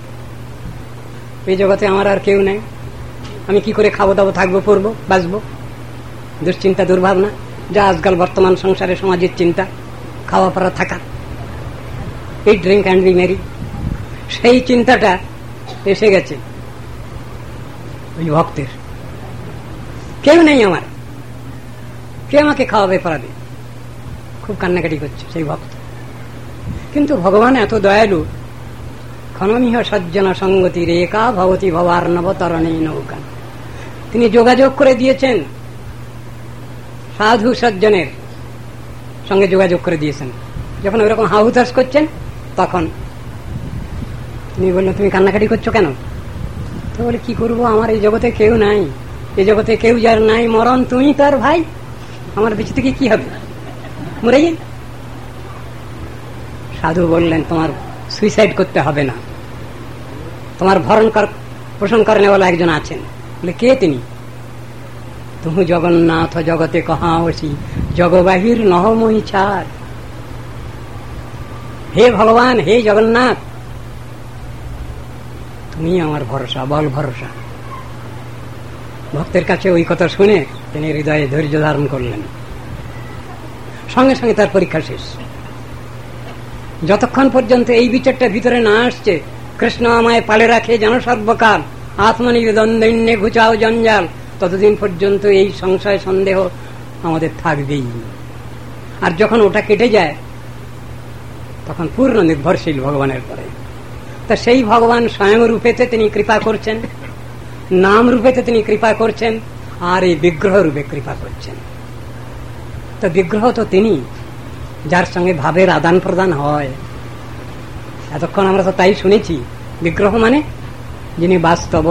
এই জগতে আমার আর কেউ নেই, আমি কি করে খাবো দাবো, থাকবো, পড়বো, বাঁচবো। দুশ্চিন্তা, দুর্ভাবনা, যা আজকাল বর্তমান সংসারে সমাজের চিন্তা, খাওয়া পড়া, থাকা, এই ড্রিঙ্ক অ্যান্ড বি মেরি, সেই চিন্তাটা এসে গেছে ওই ভক্তের। কেউ নেই আমার, কে আমাকে খাওয়াবে পড়াবে? খুব কান্নাকাটি করছে সেই ভক্ত। কিন্তু ভগবান এত দয়ালু, ক্ষণমিহ সজ্জন সঙ্গতি রেখা ভবতী ভবার নবতরণী নৌকা, তিনি যোগাযোগ করে দিয়েছেন, সাধু সজ্জনের সঙ্গে যোগাযোগ করে দিয়েছেন। যখন ওইরকম হাহুতাস করছেন তখন তিনি বললেন তুমি কান্নাকাটি করছো কেন? তো বলে কি করবো, আমার এই জগতে কেউ নাই, এই জগতে কেউ যার নাই মরণ তুমি তার ভাই, আমার বেঁচে থেকে কি হবে, মরে যাই। সাধু বললেন তোমার সুইসাইড করতে হবে না, তোমার ভরণ পোষণ করেন বলে একজন আছেন। বলে কে তিনি? তুহু জগন্নাথ জগতে কহাওসি জগবাহির নহময়ী ছাড়। হে ভগবান, হে জগন্নাথ, তুমি আমার ভরসা, বল ভরসা। ভক্তের কাছে ওই কথা শুনে তিনি হৃদয়ে ধৈর্য ধারণ করলেন, সঙ্গে সঙ্গে তার পরীক্ষা শেষ। যতক্ষণ পর্যন্ত এই বিচারটা ভিতরে না আসছে, কৃষ্ণ আমায় পালে রাখে যেন সর্বকাল, আত্মনিবেদনে ঘুচাও জঞ্জাল, ততদিন পর্যন্ত এই সংশয় সন্দেহ আমাদের থাকবেই। আর যখন ওটা কেটে যায় তখন পূর্ণ নির্ভরশীল ভগবানের পরে। তা সেই ভগবান স্বয়ং রূপেতে তিনি কৃপা করছেন, নাম রূপেতে তিনি কৃপা করছেন, আর এই বিগ্রহ রূপে কৃপা করছেন। তো বিগ্রহ তো তিনি, যার সঙ্গে ভাবের আদান প্রদান হয়। এতক্ষণ আমরা তো তাই শুনেছি, বিগ্রহ মানে যিনি বাস্তব,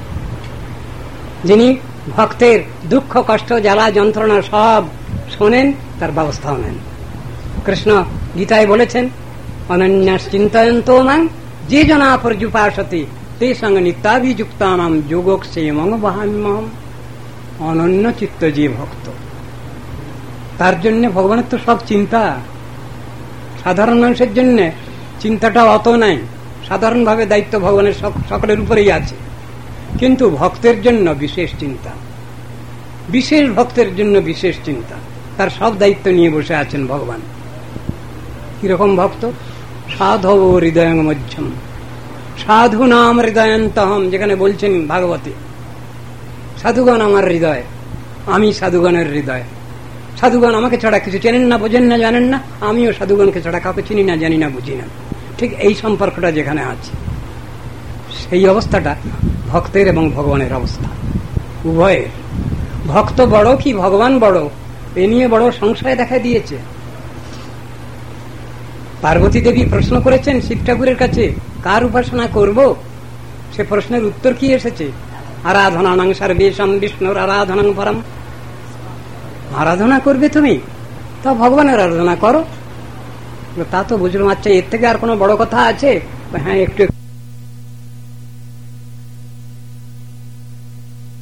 যিনি ভক্তের দুঃখ কষ্ট জ্বালা যন্ত্রণা সব শোনেন, তার ব্যবস্থাও নেন। কৃষ্ণ গীতায় বলেছেন অনন্যাস চিন্তয়ন্ত মাং যে জনা পর্যুপাসতে তে সঙ্গে নিত্যাভিযুক্তানাম যোগক্ষেমং বহাম্যহম। অনন্য চিত্ত যে ভক্ত, তার জন্য ভগবানের তো সব চিন্তা। সাধারণ মানুষের জন্য চিন্তাটা অত নাই, সাধারণ ভাবে দায়িত্ব ভগবানের সকলের উপরেই আছে, কিন্তু ভক্তের জন্য বিশেষ চিন্তা, বিশেষ ভক্তের জন্য বিশেষ চিন্তা, তার সব দায়িত্ব নিয়ে বসে আছেন ভগবান। কিরকম ভক্ত? সাধব হৃদয় মধ্যম সাধু নাম হৃদয়ন্তহম, যেখানে বলছেন ভাগবতে সাধুগণ আমার হৃদয়, আমি সাধুগণের হৃদয়। সাধুগণ আমাকে ছাড়া কিছু চেনেন না, বোঝেন না, জানেন না, আমিও সাধুগণকে ছাড়া কাউকে চিনি না, জানি না, বুঝি না। ঠিক এই সম্পর্কটা যেখানে আছে, সেই অবস্থাটা ভক্তের এবং ভগবানের অবস্থা উভয়ের। ভক্ত বড় কি ভগবান বড়, এ নিয়ে বড় সংশয় দেখা দিয়েছে। পার্বতী দেবী প্রশ্ন করেছেন শিব ঠাকুরের কাছে, কার উপাসনা করব? সে প্রশ্নের উত্তর কি এসেছে? আরাধনাং সর্বেষাং বিষ্ণুর আরাধনাং পরম। আরাধনা করবে তুমি, তা ভগবানের আরাধনা করো। তা তো বুঝলাম। আচ্ছা, এর থেকে আর কোনো বড় কথা আছে? হ্যাঁ, একটু